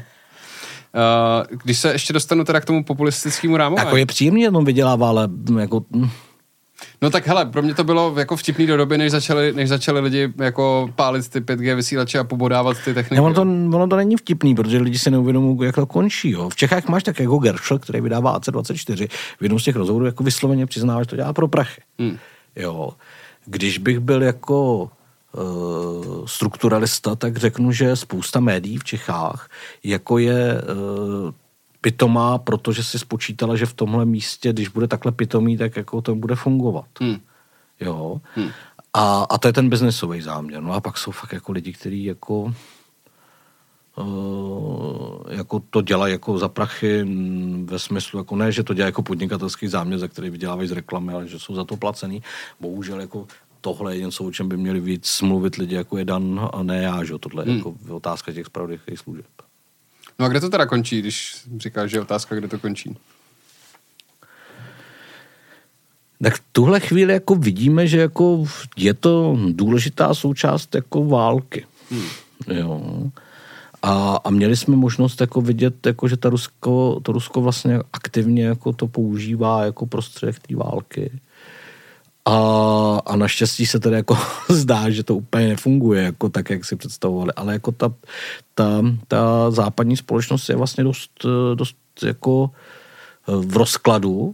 Uh, když se ještě dostanu teda k tomu populistickému rámování. Jako je příjemný, jenom vydělává, ale jako... No tak hele, pro mě to bylo jako vtipný do doby, než začali, než začali lidi jako pálit ty pět G vysílače a pobodávat ty techniky. No, ono, to, ono to není vtipný, protože lidi si neuvědomují, jak to končí. Jo. V Čechách máš tak jako Gershel, který vydává A C dvacet čtyři, v jednom z těch rozhovorů jako vysloveně přiznává, že to dělá pro prachy. Hmm. Jo. Když bych byl jako uh, strukturalista, tak řeknu, že spousta médií v Čechách jako je... Uh, pitomá, protože si spočítala, že v tomhle místě, když bude takhle pitomý, tak jako to bude fungovat. Hmm. Jo. Hmm. A, a to je ten biznesový záměr. No a pak jsou fakt jako lidi, kteří jako uh, jako to dělají jako za prachy ve smyslu, jako ne, že to dělají jako podnikatelský záměr, za který vydělávají z reklamy, ale že jsou za to placený. Bohužel jako tohle je něco, o čem by měli víc mluvit lidi, jako je Dan a ne já, že tohle je hmm. jako otázka těch zpravodajských služeb. No a kde to teda končí, když říkáš, že je otázka, kde to končí? Tak v tuhle chvíli jako vidíme, že jako je to důležitá součást jako války. Hmm. Jo. A, a měli jsme možnost jako vidět, jako, že ta Rusko, to Rusko vlastně aktivně jako to používá jako prostředek té války. A, a naštěstí se tedy jako zdá, že to úplně nefunguje jako tak, jak si představovali, ale jako ta, ta, ta západní společnost je vlastně dost, dost jako v rozkladu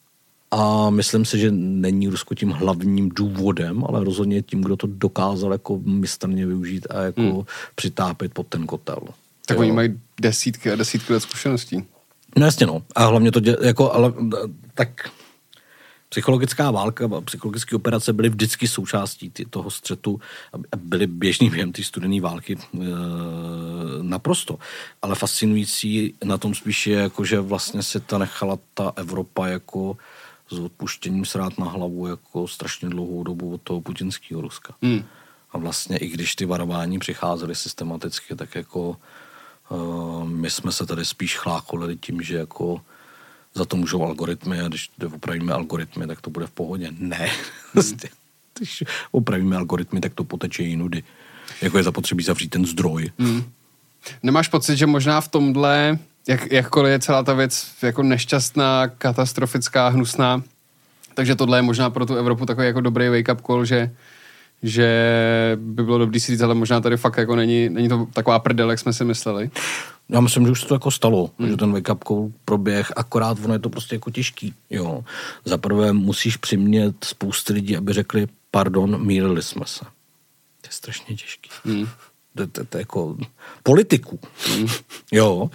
a myslím si, že není Rusko tím hlavním důvodem, ale rozhodně tím, kdo to dokázal jako mistrně využít a jako hmm. přitápět pod ten kotel. Tak jo. Oni mají desítky a desítky let zkušeností. No jasně no, a hlavně to dě, jako, ale tak... Psychologická válka, psychologické operace byly vždycky součástí toho střetu a byly běžný během té studené války e, naprosto. Ale fascinující na tom spíš je, jako, že vlastně se ta nechala ta Evropa jako s odpuštěním srát na hlavu jako strašně dlouhou dobu od toho putinského Ruska. Hmm. A vlastně i když ty varování přicházely systematicky, tak jako e, my jsme se tady spíš chlácholili tím, že jako za to můžou algoritmy a když opravíme algoritmy, tak to bude v pohodě. Ne. Hmm. Když opravíme algoritmy, tak to poteče jinudy. Jako je zapotřebí zavřít ten zdroj. Hmm. Nemáš pocit, že možná v tomhle, jak, jakkoliv je celá ta věc jako nešťastná, katastrofická, hnusná, takže tohle je možná pro tu Evropu takový jako dobrý wake-up call, že, že by bylo dobrý si říct, ale možná tady fakt jako není, není to taková prdel, jak jsme si mysleli. Já myslím, že už se to jako stalo, hmm. že ten wake-up call proběh, akorát ono je to prostě jako těžký, jo. Zaprvé musíš přimět spousty lidí, aby řekli, pardon, mýlili jsme se. To je strašně těžký. Hmm. To, to, to je jako politiku. Hmm. Jo.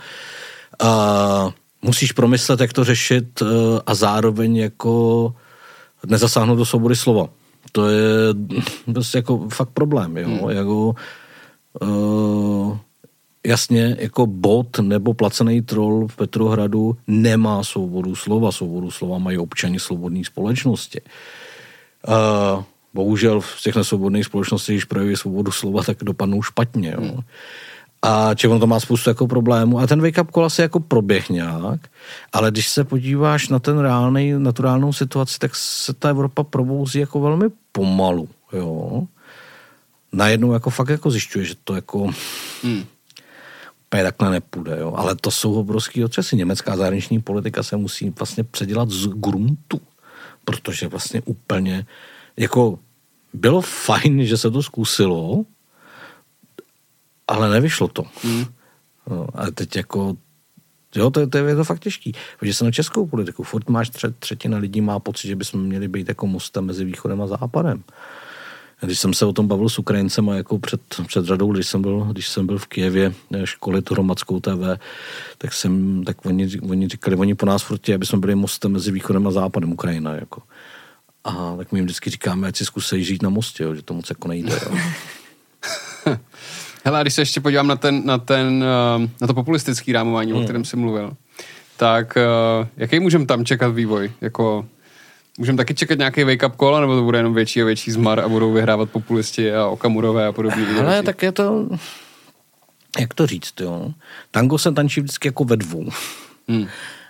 A musíš promyslet, jak to řešit a zároveň jako nezasáhnout do svobody slova. To je prostě jako fakt problém, jo. Hmm. Jako uh, jasně, jako bot nebo placený troll v Petrohradu nemá svobodu slova. Svobodu slova mají občani svobodné společnosti. Uh, bohužel v těch nesvobodných společnostech, když projeví svobodu slova, tak dopadnou špatně. Jo. Hmm. A či on to má spoustu jako problémů. A ten wake-up call asi jako proběh nějak, ale když se podíváš na ten reálnej, na tu reálnou situaci, tak se ta Evropa probouzí jako velmi pomalu. Jo. Najednou jako fakt jako zjišťuje, že to jako hmm. úplně takhle nepůjde. Jo. Ale to jsou obrovský otřesy. Německá zahraniční politika se musí vlastně předělat z gruntu, protože vlastně úplně jako bylo fajn, že se to zkusilo, ale nevyšlo to. Hmm. No, a teď jako, jo, to, to je to fakt těžký. Protože se na českou politiku, furt máš třet, třetina lidí má pocit, že bychom měli být jako mostem mezi východem a západem. Když jsem se o tom bavil s Ukrajincem a jako před, před řadou, když jsem byl, když jsem byl v Kyjevě školit hromadskou T V, tak jsem, tak oni, oni říkali, oni po nás furt chtějí, aby jsme byli mostem mezi východem a západem Ukrajina, jako. A tak my jim vždycky říkáme, ať si zkusej žít na mostě, jo, že to moc jako nejde. Jo. Hele, a když se ještě podívám na ten, na ten, na to populistický rámování, hmm. o kterém jsi mluvil, tak jaký můžeme tam čekat vývoj? Jako, můžeme taky čekat nějaký wake-up call, nebo to bude jenom větší a větší zmar a budou vyhrávat populisti a Okamurové a podobně? Ale tak je to, jak to říct, jo. Tango se tančí vždycky jako ve dvou. Hmm.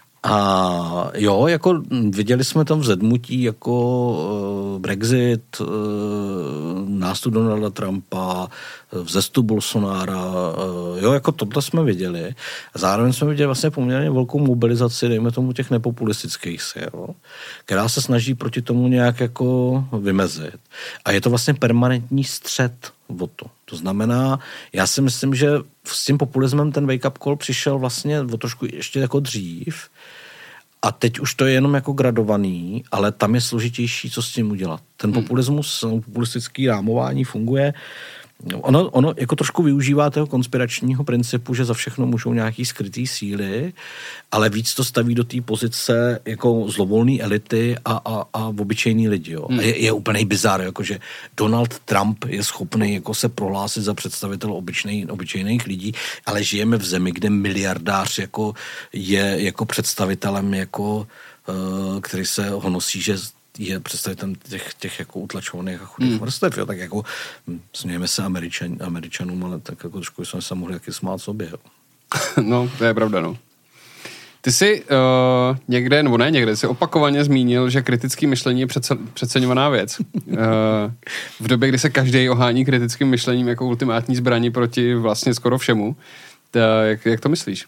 A jo, jako viděli jsme tam vzedmutí jako uh, Brexit, uh, nástup Donalda Trumpa, vzestup Bolsonára, uh, jo, jako tohle jsme viděli. Zároveň jsme viděli vlastně poměrně velkou mobilizaci, dejme tomu těch nepopulistických sil, která se snaží proti tomu nějak jako vymezit. A je to vlastně permanentní střet o to. To znamená, já si myslím, že s tím populismem ten wake-up call přišel vlastně o trošku ještě jako dřív a teď už to je jenom jako gradovaný, ale tam je složitější, co s tím udělat. Ten populismus, populistický rámování funguje. Ono, ono jako trošku využívá toho konspiračního principu, že za všechno můžou nějaký skrytý síly, ale víc to staví do té pozice jako zlovolný elity a, a, a obyčejný lidi. Jo. Hmm. Je, je úplnej bizár, jakože Donald Trump je schopný jako se prohlásit za představitel obyčejných, obyčejných lidí, ale žijeme v zemi, kde miliardář jako je jako představitelem, jako, uh, který se honosí, že je představitel těch, těch jako utlačovaných a chudých hmm. vrstev, jo, tak jako smějeme se Američan, Američanům, ale tak jako trošku jsme se mohli taky smát sobě, jo. No, to je pravda, no. Ty jsi uh, někde, nebo ne někde, jsi opakovaně zmínil, že kritické myšlení je přece, přeceňovaná věc. Uh, v době, kdy se každý ohání kritickým myšlením jako ultimátní zbraní proti vlastně skoro všemu, tak jak, jak to myslíš?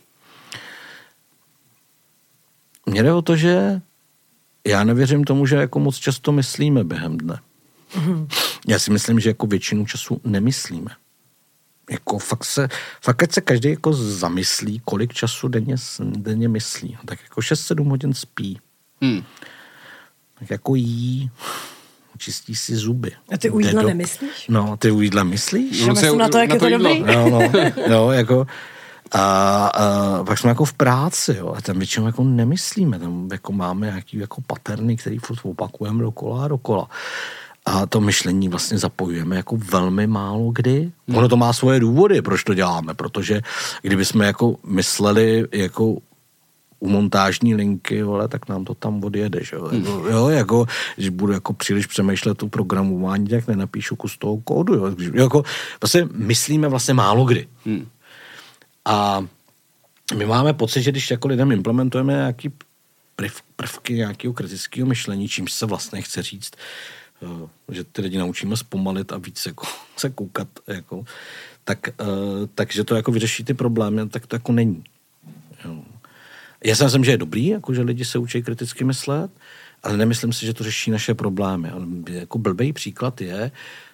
Mně jde o to, že já nevěřím tomu, že jako moc často myslíme během dne. Mm. Já si myslím, že jako většinu času nemyslíme. Jako fakt se, fakt ať se každý jako zamyslí, kolik času denně, denně myslí. Tak jako šest sedm hodin spí. Mm. Tak jako jí, čistí si zuby. A ty u jídla do... nemyslíš? No, ty u jídla myslíš? No, myslím na to, jak na je to dobrý. No, no, no, jako... A, a pak jsme jako v práci, jo, a tam většinou jako nemyslíme, tam jako máme nějaký jako paterny, který furt opakujeme dokola a dokola. A to myšlení vlastně zapojujeme jako velmi málo kdy. Hmm. Ono to má svoje důvody, proč to děláme, protože kdyby jsme jako mysleli jako u montážní linky, vole, tak nám to tam odjede, že jo. Hmm. Jo, jako, když budu jako příliš přemýšlet o programování, tak nenapíšu kus toho kódu, jo. Jako, vlastně myslíme vlastně málo kdy. Hmm. A my máme pocit, že když jako lidem implementujeme nějaký prvky nějakého kritického myšlení, čím se vlastně chce říct, že ty lidi naučíme zpomalit a víc jako se koukat, jako, tak, takže to jako vyřeší ty problémy, tak to jako není. Já si myslím, že je dobrý, jako, že lidi se učí kriticky myslet, ale nemyslím si, že to řeší naše problémy. Jako blbej příklad je,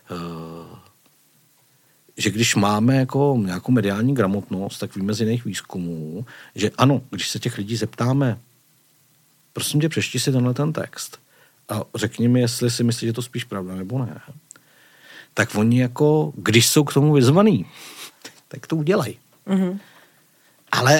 že když máme jako nějakou mediální gramotnost, tak víme z jiných výzkumů, že ano, když se těch lidí zeptáme, prosím tě, přečti si tenhle ten text a řekni mi, jestli si myslíš, že to spíš pravda nebo ne, tak oni jako, když jsou k tomu vyzvaný, tak to udělají. Mm-hmm. Ale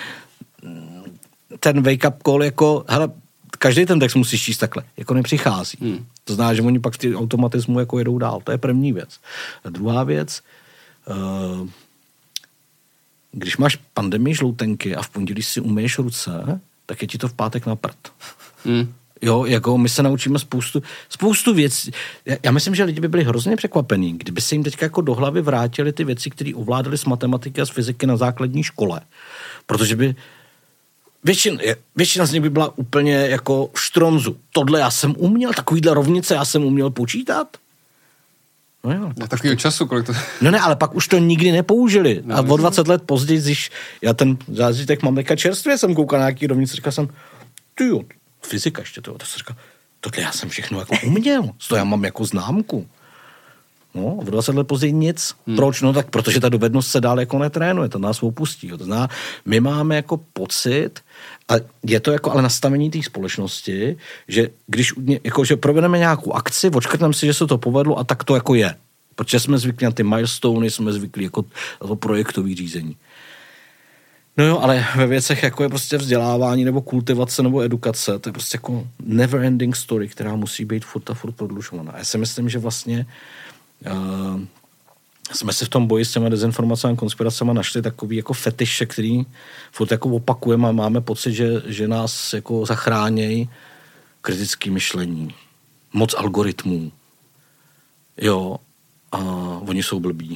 ten wake-up call jako, hele, každý ten text musíš číst takhle, jako nepřichází. Hmm. To znamená, že oni pak v automatismu jako jedou dál. To je první věc. A druhá věc, uh, když máš pandemii žloutenky a v pondělí si umyješ ruce, tak je ti to v pátek na prd. Hmm. Jo, jako my se naučíme spoustu, spoustu věcí. Já, já myslím, že lidi by byli hrozně překvapení, kdyby se jim teďka jako do hlavy vrátili ty věci, které ovládali z matematiky a z fyziky na základní škole. Protože by většina, většina z nich by byla úplně jako štronzu. Tohle já jsem uměl, takovýhle rovnice já jsem uměl počítat. No jo. Na takovýho času, kolik to... No ne, ale pak už to nikdy nepoužili. No, a o dvacet let později, když já ten zážitek mám teďka čerstvě, jsem koukal na nějaký rovnice, říkal jsem, ty jo, fyzika ještě toho, to jsem říkal, tohle já jsem všechno jako uměl, to já mám jako známku. No, o dvacet let později nic. Hmm. Proč? No tak, protože ta dovednost se dál jako netrénuje, to nás opustí. To znamená, my máme jako pocit, a je to jako ale nastavení té společnosti, že když jako, že provedeme nějakou akci, odškrtneme si, že se to povedlo a tak to jako je. Protože jsme zvyklí na ty milestony, jsme zvyklí jako to projektové řízení. No jo, ale ve věcech, jako je prostě vzdělávání, nebo kultivace, nebo edukace, to je prostě jako never ending story, která musí být furt a furt prodlužovaná. Já si myslím, že vlastně uh, jsme si v tom boji s těma dezinformacemi a konspiracemi našli takový jako fetiše, který furt jako opakujeme a máme pocit, že, že nás jako zachránějí kritický myšlení, moc algoritmů. Jo, a oni jsou blbí.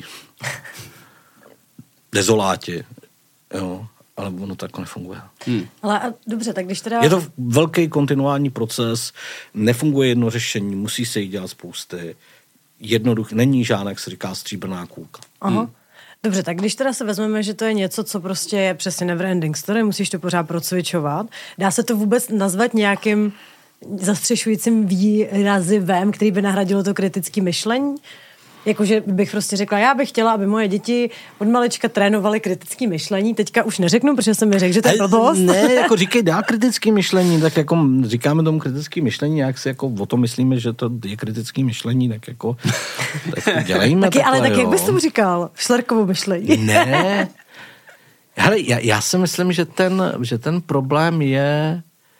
Dezoláti. Jo, ale ono to jako nefunguje. Hmm. Ale a, dobře, tak když teda... Je to velký kontinuální proces, nefunguje jedno řešení, musí se jí dělat spousty. Jednoduch, není žádná, jak se říká, stříbrná kůlka. Aha. Hmm. Dobře, tak když teda se vezmeme, že to je něco, co prostě je přesně never ending story, musíš to pořád procvičovat, dá se to vůbec nazvat nějakým zastřešujícím výrazivem, který by nahradilo to kritické myšlení? Jakože bych prostě řekla, já bych chtěla, aby moje děti od malička trénovaly kritické myšlení. Teďka už neřeknu, protože jsem mi řekl, že to je blbost. Ne, jako říkej, dá kritické myšlení, tak jako říkáme tomu kritické myšlení, jak si jako o tom myslíme, že to je kritické myšlení, tak jako tak dělejme taky, takhle, ale tak jo. Jak bys tomu říkal? Šlerkovo myšlení. Ne. Hele, já, já si myslím, že ten, že ten problém je,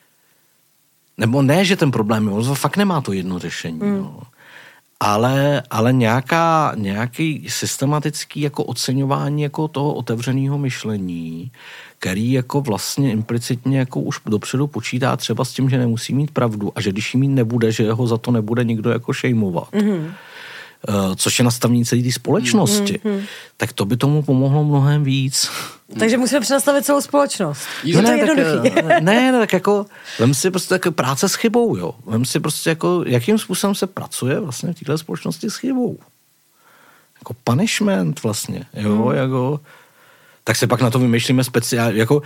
nebo ne, že ten problém je, on fakt nemá to jedno řešení, mm. no. Ale, ale nějaká, nějaký systematický jako oceňování jako toho otevřeného myšlení, který jako vlastně implicitně jako už dopředu počítá třeba s tím, že nemusí mít pravdu a že když jí mít nebude, že ho za to nebude nikdo jako šejmovat. Mm-hmm. Uh, což je nastavení celé té společnosti. Mm-hmm. Tak to by tomu pomohlo mnohem víc. Takže musíme přenastavit celou společnost. No ne, tak, ne, ne, tak jako vem si prostě jako práce s chybou, jo. Vem si prostě jako, jakým způsobem se pracuje vlastně v této společnosti s chybou. Jako punishment vlastně, jo, hmm. jako tak se pak na to vymýšlíme speciálně, jako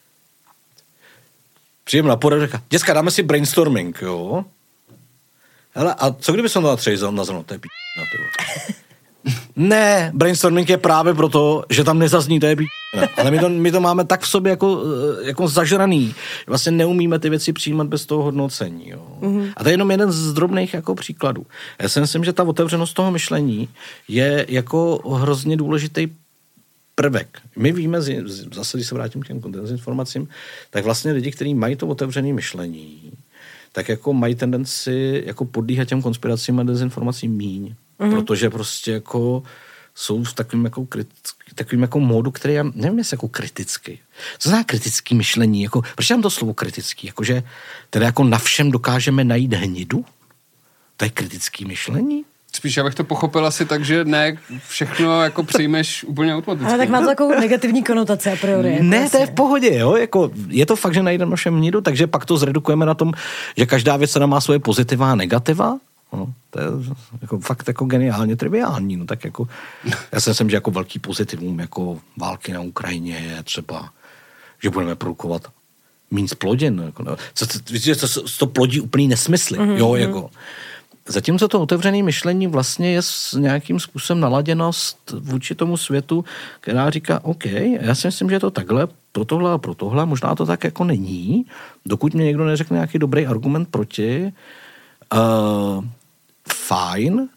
přijdeme na poradu, říká, děcka, dáme si brainstorming, jo. Hele, a co kdyby jsem to na třej nazval? To je pí***, no, ty Ne, brainstorming je právě proto, že tam nezazní, to je pí***, ale my to, my to máme tak v sobě jako, jako zažraný. Vlastně neumíme ty věci přijímat bez toho hodnocení. Jo. Mm-hmm. A to je jenom jeden z drobných jako příkladů. Já si myslím, že ta otevřenost toho myšlení je jako hrozně důležitý prvek. My víme, zase když se vrátím k těm dezinformacím, tak vlastně lidi, kteří mají to otevřené myšlení, tak jako mají tendenci jako podlíhat těm konspiracím a dezinformacím míň. Mm-hmm. Protože prostě jako jsou v takovým jako, kritický, takovým jako módu, který já nevím, jestli jako kritický. Co znamená kritický myšlení? Jako, proč tam to slovo kritický? Jakože teda jako na všem dokážeme najít hnidu? To je kritický myšlení? Spíš, já bych to pochopil asi tak, že ne všechno jako přijmeš úplně automaticky. Ale tak má to takovou negativní konotaci a priori. Jako ne, to je v pohodě, jo. Jako, je to fakt, že najdeme všem hnidu, takže pak to zredukujeme na tom, že každá věc má svoje pozitiva a negativa. No, to je jako fakt jako geniálně triviální. No, tak jako, já si myslím, že jako velký pozitivum jako války na Ukrajině je třeba, že budeme produkovat míň splodin. Jako, no. co, co, co, to plodí úplný nesmysly. Mm-hmm. Jo, jako. Zatímco to otevřené myšlení vlastně je s nějakým způsobem naladěnost vůči tomu světu, která říká, OK, já si myslím, že je to takhle, pro tohle a pro tohle, možná to tak jako není, dokud mě někdo neřekne nějaký dobrý argument proti, uh, fajn,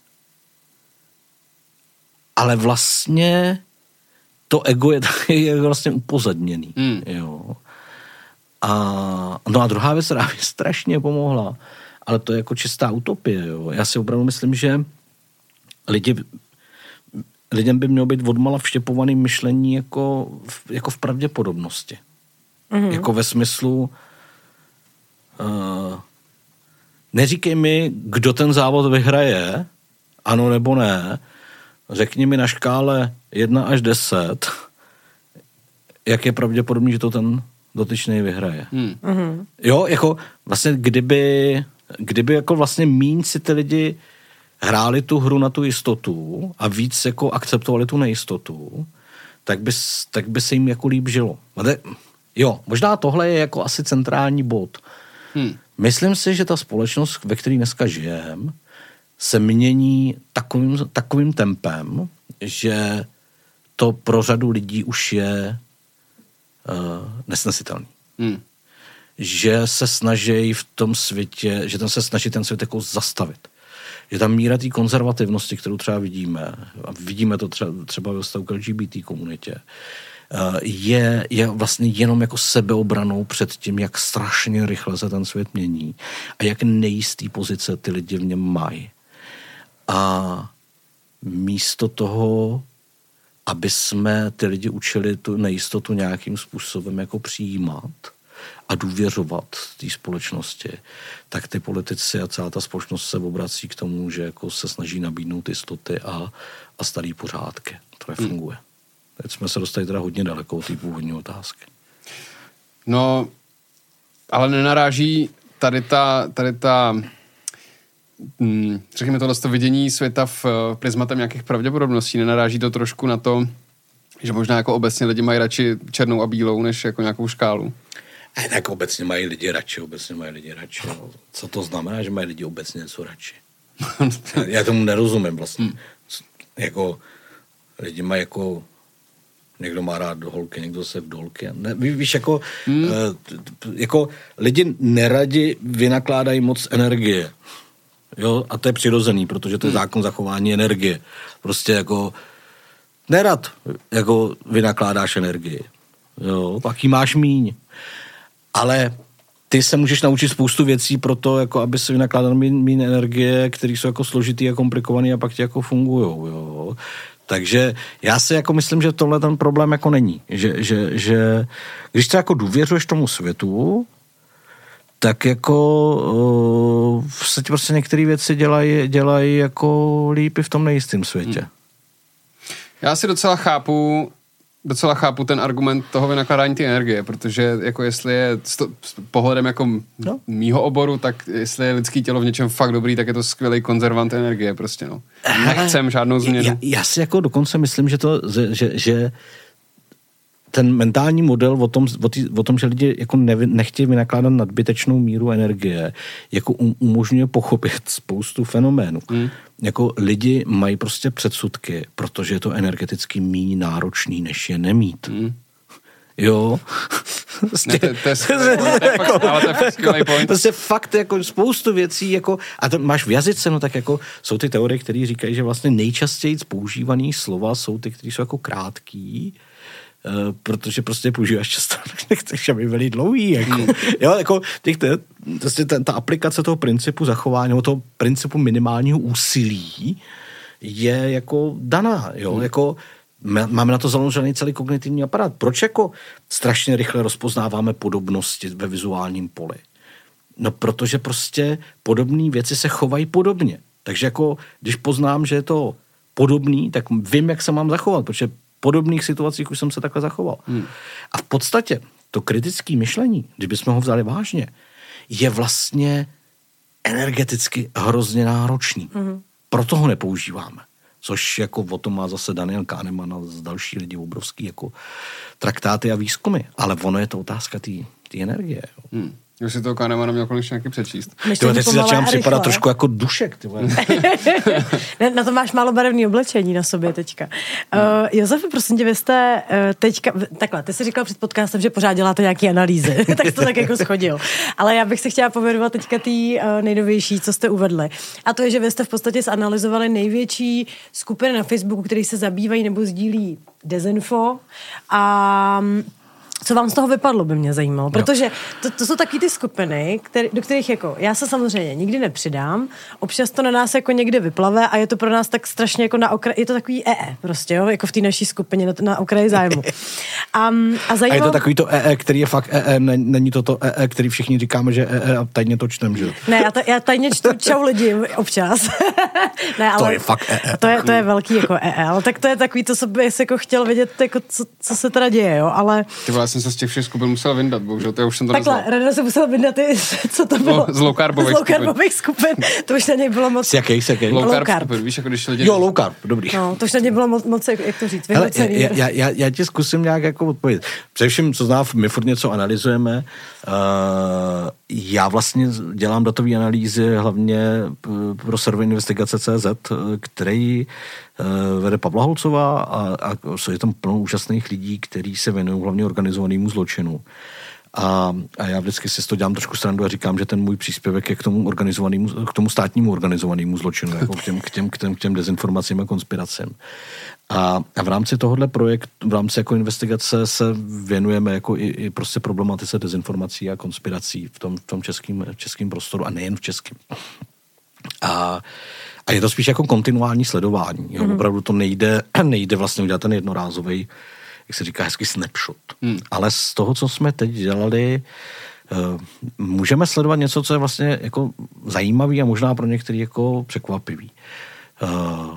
ale vlastně to ego je, je vlastně upozadněný. Mm. Jo. A, no a druhá věc, která mi strašně pomohla, ale to je jako čistá utopie. Jo. Já si opravdu myslím, že lidi lidem by mělo být odmala vštěpovaný myšlení jako v, jako v pravděpodobnosti. Mm-hmm. Jako ve smyslu uh, neříkej mi, kdo ten závod vyhraje, ano nebo ne, řekni mi na škále jedna až deset, jak je pravděpodobný, že to ten dotyčný vyhraje. Hmm. Mm-hmm. Jo, jako vlastně kdyby, kdyby jako vlastně míň si ty lidi hráli tu hru na tu jistotu a víc jako akceptovali tu nejistotu, tak by, tak by se jim jako líp žilo. Jo, možná tohle je jako asi centrální bod. Hmm. Myslím si, že ta společnost, ve které dneska žijeme, se mění takovým, takovým tempem, že to pro řadu lidí už je uh, nesnesitelný. Hmm. Že se snaží v tom světě, že ten se snaží ten svět jako zastavit. Že tam míra té konzervativnosti, kterou třeba vidíme, a vidíme to třeba, třeba ve vztahu k L G B T komunitě, je, je vlastně jenom jako sebeobranou před tím, jak strašně rychle se ten svět mění a jak nejistý pozice ty lidi v něm mají. A místo toho, aby jsme ty lidi učili tu nejistotu nějakým způsobem jako přijímat a důvěřovat té společnosti, tak ty politici a celá ta společnost se obrací k tomu, že jako se snaží nabídnout jistoty a, a starý pořádky. To nefunguje. Hmm. Teď jsme se dostali teda hodně daleko od té původní otázky. No, ale nenaráží tady ta, tady ta hm, řekněme tohle vidění světa v prismatem nějakých pravděpodobností, nenaráží to trošku na to, že možná jako obecně lidi mají radši černou a bílou, než jako nějakou škálu? E, tak obecně mají lidi radši, obecně mají lidi radši. No. Co to znamená, že mají lidi obecně něco radši? Já tomu nerozumím vlastně. Hmm. Jako lidi mají jako někdo má rád do holky, někdo se v dolky. Ne, víš, jako, hmm. uh, jako lidi neradi vynakládají moc energie. Jo? A to je přirozený, protože to je zákon zachování energie. Prostě jako nerad jako vynakládáš energii. Jo? Pak jí máš míň. Ale ty se můžeš naučit spoustu věcí pro to, jako aby se vynakládal míň, míň energie, které jsou jako složitý a komplikovaný a pak ti jako fungujou. Jo? Takže já si jako myslím, že tohle ten problém jako není. Že, že, že když ty jako důvěřuješ tomu světu, tak jako uh, se ti prostě některé věci dělají dělají jako líp i v tom nejistém světě. Hmm. Já si docela chápu docela chápu ten argument toho vynakládání té energie, protože jako jestli je s pohledem jako no. mýho oboru, tak jestli je lidský tělo v něčem fakt dobrý, tak je to skvělý konzervant energie prostě, no. Nechcem žádnou změnu. Já, já si jako dokonce myslím, že to, že, že ten mentální model o tom, o, tý, o tom že lidi jako ne, nechtějí vynakládat nadbytečnou míru energie, jako um, umožňuje pochopit spoustu fenoménů. Hmm. Jako lidi mají prostě předsudky, protože je to energeticky méně náročný, než je nemít. Hmm. Jo. Ne, to, to je skvělý, ale to je fakt skvělý point. To je fakt jako spoustu věcí, jako, a to máš v jazyce, no tak jako jsou ty teorie, které říkají, že vlastně nejčastěji používaný slova jsou ty, které jsou jako krátký, Uh, protože prostě používáš často, nechceš, aby byli dlouhý, jako. Hmm. Jo, jako těch, prostě ta, ta aplikace toho principu zachování, nebo toho principu minimálního úsilí je jako daná, jo, hmm. jako máme na to založený celý kognitivní aparát. Proč jako strašně rychle rozpoznáváme podobnosti ve vizuálním poli? No, protože prostě podobné věci se chovají podobně. Takže jako, když poznám, že je to podobný, tak vím, jak se mám zachovat, protože podobných situacích už jsem se takhle zachoval. Hmm. A v podstatě to kritické myšlení, kdybychom ho vzali vážně, je vlastně energeticky hrozně náročný. Hmm. Proto ho nepoužíváme. Což jako o tom má zase Daniel Kahneman a další lidi obrovský jako traktáty a výzkumy. Ale ono je to otázka té energie. Jo. Hmm. Už si toho Kahnemana měl konečně nějaký přečíst. Tyhle, teď si začínám připadat trošku jako Dušek. Na to máš málo barevný oblečení na sobě teďka. Uh, Josefe, prosím tě, vy jste uh, teďka, takhle, ty jsi říkal před podcastem, že pořád děláte nějaký analýzy, tak to tak jako schodil. Ale já bych se chtěla pověnovat teďka tý uh, nejnovější, co jste uvedli. A to je, že vy jste v podstatě zanalyzovali největší skupiny na Facebooku, které se zabývají nebo sdílí dezinfo a Co vám z toho vypadlo, by mě zajímalo, protože to, to jsou taky ty skupiny, který, do kterých jako já se samozřejmě nikdy nepřidám, občas to na nás jako někde vyplave a je to pro nás tak strašně jako na okraji, je to takový ee prostě, jo, jako v té naší skupině na, na okraji zájmu. A, a, zajímalo... a je to takový to ee, který je fakt ee, není to to ee, který všichni říkáme, že ee a tajně to čtem, že jo? Ne, já, ta, já tajně čtu čau lidi občas. Ne, ale to je fakt ee. To je, to je velký jako ee, ale tak to je takový, to jsem jako chtěl vědět, jako co, co se teda děje, jo, ale... Ty vole, já jsem se z těch všech skupin musel vyndat, bohužel, to já už jsem to Takhle, nezval. Rada se musel vyndat, ty, co to bylo? Z low carbových z low carbových skupin. To už na něj bylo moc... Z jakých, z jakých? Low, Low carb, carb. Skupin, víš, jako když lidi... Jo, low carb, dobrý. No, to už na něj bylo moc, moc jak to říct, Hele, vyhodcený. já, já, já ti zkusím nějak jako odpovědět. Především, co znám, my furt něco analyzujeme. Uh, já vlastně dělám datové analýzy hlavně pro server investigace tečka cé zet, který uh, vede Pavla Holcová a, a je tam plno úžasných lidí, kteří se věnují hlavně organizovanému zločinu. A, a já vždycky si to dělám trošku srandu a říkám, že ten můj příspěvek je k tomu organizovanému, k tomu státnímu organizovanému zločinu, jako k těm, k těm, k těm, k těm dezinformacím a konspiracím. A, a v rámci tohohle projektu, v rámci jako investigace se věnujeme jako i, i prostě problematice dezinformací a konspirací v tom, v tom českým, českým prostoru a nejen v českém. A, a je to spíš jako kontinuální sledování. Jo? Mm. Opravdu to nejde, nejde vlastně udělat ten jednorázový, jak se říká, hezký snapshot. Hmm. Ale z toho, co jsme teď dělali, uh, můžeme sledovat něco, co je vlastně jako zajímavý a možná pro některý jako překvapivý. Uh,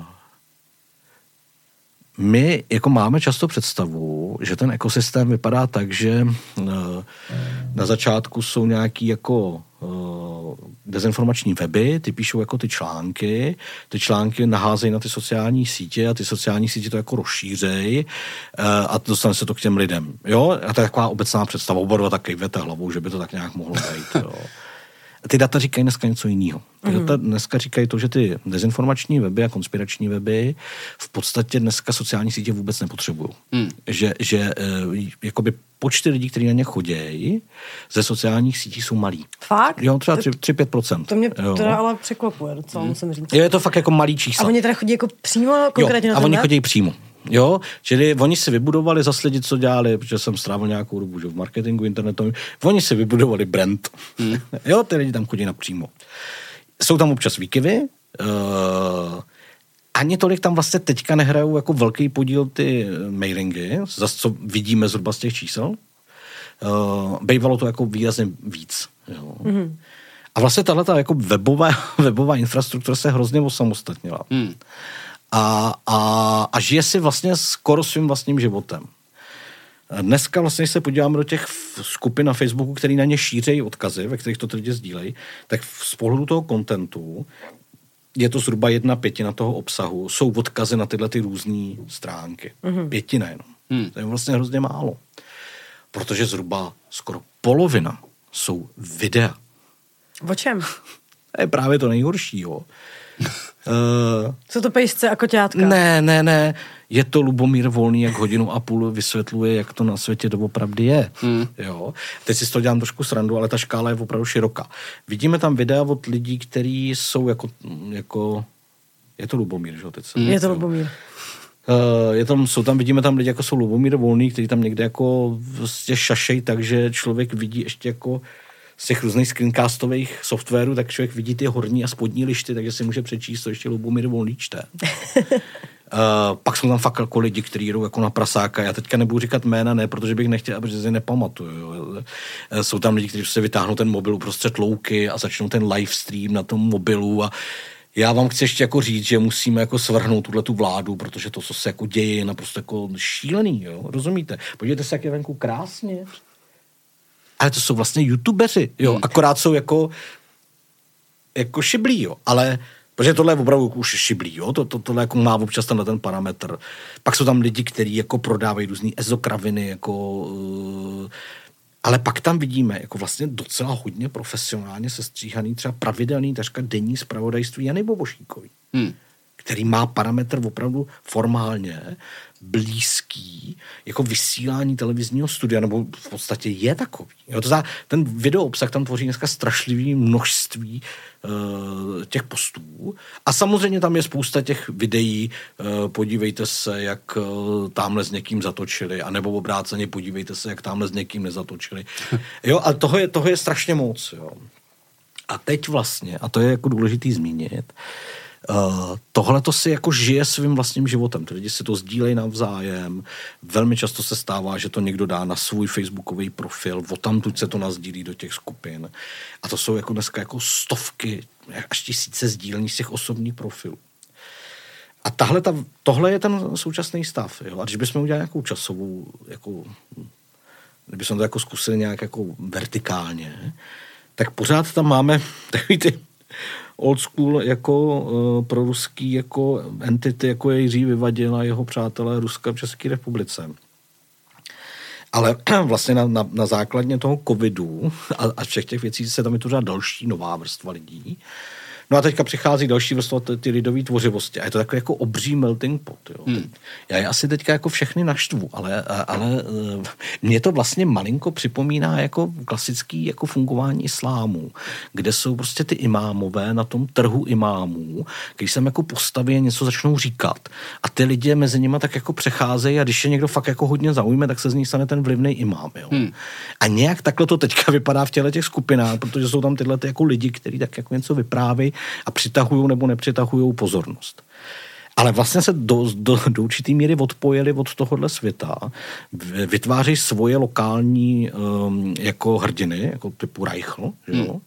my jako máme často představu, že ten ekosystém vypadá tak, že uh, na začátku jsou nějaký jako uh, dezinformační weby, ty píšou jako ty články, ty články naházejí na ty sociální sítě a ty sociální sítě to jako rozšířejí uh, a dostane se to k těm lidem. Jo? A to je taková obecná představa, oba dva tak kejvete hlavou, že by to tak nějak mohlo být. Jo? Ty data říkají dneska něco jiného. Ty mm. data dneska říkají to, že ty dezinformační weby a konspirační weby v podstatě dneska sociální sítě vůbec nepotřebují. Mm. Že, že e, jakoby počty lidí, kteří na ně chodějí, ze sociálních sítí jsou malý. Fakt? Jo, třeba tři až pět procent. To mě jo. teda ale překvapuje docela, mm. musím říct. Jo, je to fakt jako malý čísla. A oni teda chodí jako přímo konkrétně jo, na a oni web? chodí přímo. Jo, čili oni si vybudovali zas lidi, co dělali, protože jsem strávil nějakou dobu že v marketingu internetovém, oni si vybudovali brand. Hmm. Jo, ty lidi tam chodí napřímo. Jsou tam občas výkyvy, uh, ani tolik tam vlastně teďka nehrajou jako velký podíl ty mailingy, zase co vidíme zhruba z těch čísel. Uh, bejvalo to jako výrazně víc. Jo. Hmm. A vlastně tahleta jako webová, webová infrastruktura se hrozně osamostatnila. Hmm. A, a, a žije si vlastně skoro svým vlastním životem. Dneska vlastně, když se podíváme do těch skupin na Facebooku, který na ně šířejí odkazy, ve kterých to lidi sdílejí, tak z pohledu toho kontentu je to zhruba jedna pětina toho obsahu, jsou odkazy na tyhle ty různé stránky. Mm-hmm. Pětina jenom. Mm. To je vlastně hrozně málo. Protože zhruba skoro polovina jsou videa. O čem? To je právě to nejhorší, jo. Uh, Co to pejsce a koťátka? Ne, ne, ne. Je to Lubomír Volný, jak hodinu a půl vysvětluje, jak to na světě doopravdy je. Hmm. Jo. Teď si z toho dělám trošku srandu, ale ta škála je opravdu široká. Vidíme tam videa od lidí, kteří jsou jako, jako je to Lubomír, že jo? Teď se hmm. Je to Lubomír. Uh, je tam, jsou tam, vidíme tam lidi, jako jsou Lubomír Volný, kteří tam někde jako vlastně šašej, takže člověk vidí ještě jako z těch různých screencastových softwarů, tak člověk vidí ty horní a spodní lišty, takže si může přečíst, co ještě Lubomír Volný čte. uh, pak jsou tam fakt jako lidi, kteří jdou jako na prasáka. Já teďka nebudu říkat jména, ne, protože bych nechtěl, protože si nepamatuju. Uh, jsou tam lidi, kteří se vytáhnou ten mobil uprostřed louky a začnou ten live stream na tom mobilu a já vám chci ještě jako říct, že musíme jako svrhnout tuhle tu vládu, protože to, co se jako děje, je naprosto jako šílený, jo? Rozumíte? Podívejte se, jak je venku krásně. Ale to jsou vlastně youtubeři, jo, hmm. akorát jsou jako jako šiblí, jo, ale protože tohle je opravdu už šiblí, jo, to, to, tohle jako má občas tam na ten parametr. Pak jsou tam lidi, kteří jako prodávají různý ezokraviny, jako uh, ale pak tam vidíme jako vlastně docela hodně profesionálně sestříhaný, třeba pravidelný, takřka denní zpravodajství Jany Bobošíkový. Hmm. který má parametr opravdu formálně blízký jako vysílání televizního studia, nebo v podstatě je takový. Jo, to za, ten video obsah tam tvoří dneska strašlivý množství uh, těch postů a samozřejmě tam je spousta těch videí, uh, podívejte se, jak uh, tamhle s někým zatočili, anebo obráceně podívejte se, jak tamhle s někým nezatočili. Jo, a toho je, toho je strašně moc. Jo. A teď vlastně, a to je jako důležitý zmínit, Uh, tohle to si jako žije svým vlastním životem. Ty lidi si to sdílejí navzájem. Velmi často se stává, že to někdo dá na svůj facebookový profil, odtamtud se to nazdílí do těch skupin. A to jsou jako dneska jako stovky, až tisíce sdílení z těch osobních profilů. A tahle ta, tohle je ten současný stav. Jo? A když bychom udělali nějakou časovou, jako, kdybychom to jako zkusili nějak jako vertikálně, tak pořád tam máme takový ty old school jako uh, proruský jako entity, jako je Jiří Vyvadil a jeho přátelé Ruska v České republice. Ale vlastně na, na, na základně toho covidu a, a všech těch věcí se tam vytvořila další nová vrstva lidí. No a teďka přichází další vrstva ty, ty lidové tvořivosti. A je to takový jako obří melting pot. Jo. Hmm. Já je asi teďka jako všechny naštvu, ale, ale mě to vlastně malinko připomíná jako klasický jako fungování islámu, kde jsou prostě ty imámové na tom trhu imámů, když se jako postaví a něco začnou říkat. A ty lidi mezi nimi tak jako přecházejí a když je někdo fakt jako hodně zaujme, tak se z ní stane ten vlivný imám. Jo. Hmm. A nějak takhle to teďka vypadá v těchto těch skupinách, protože jsou tam tyhle ty jako lidi, kteří tak jako něco vyprávějí a přitahují nebo nepřitahují pozornost. Ale vlastně se do, do, do určitý míry odpojili od tohohle světa, vytváří svoje lokální um, jako hrdiny, jako typu Reichl, hmm. jo?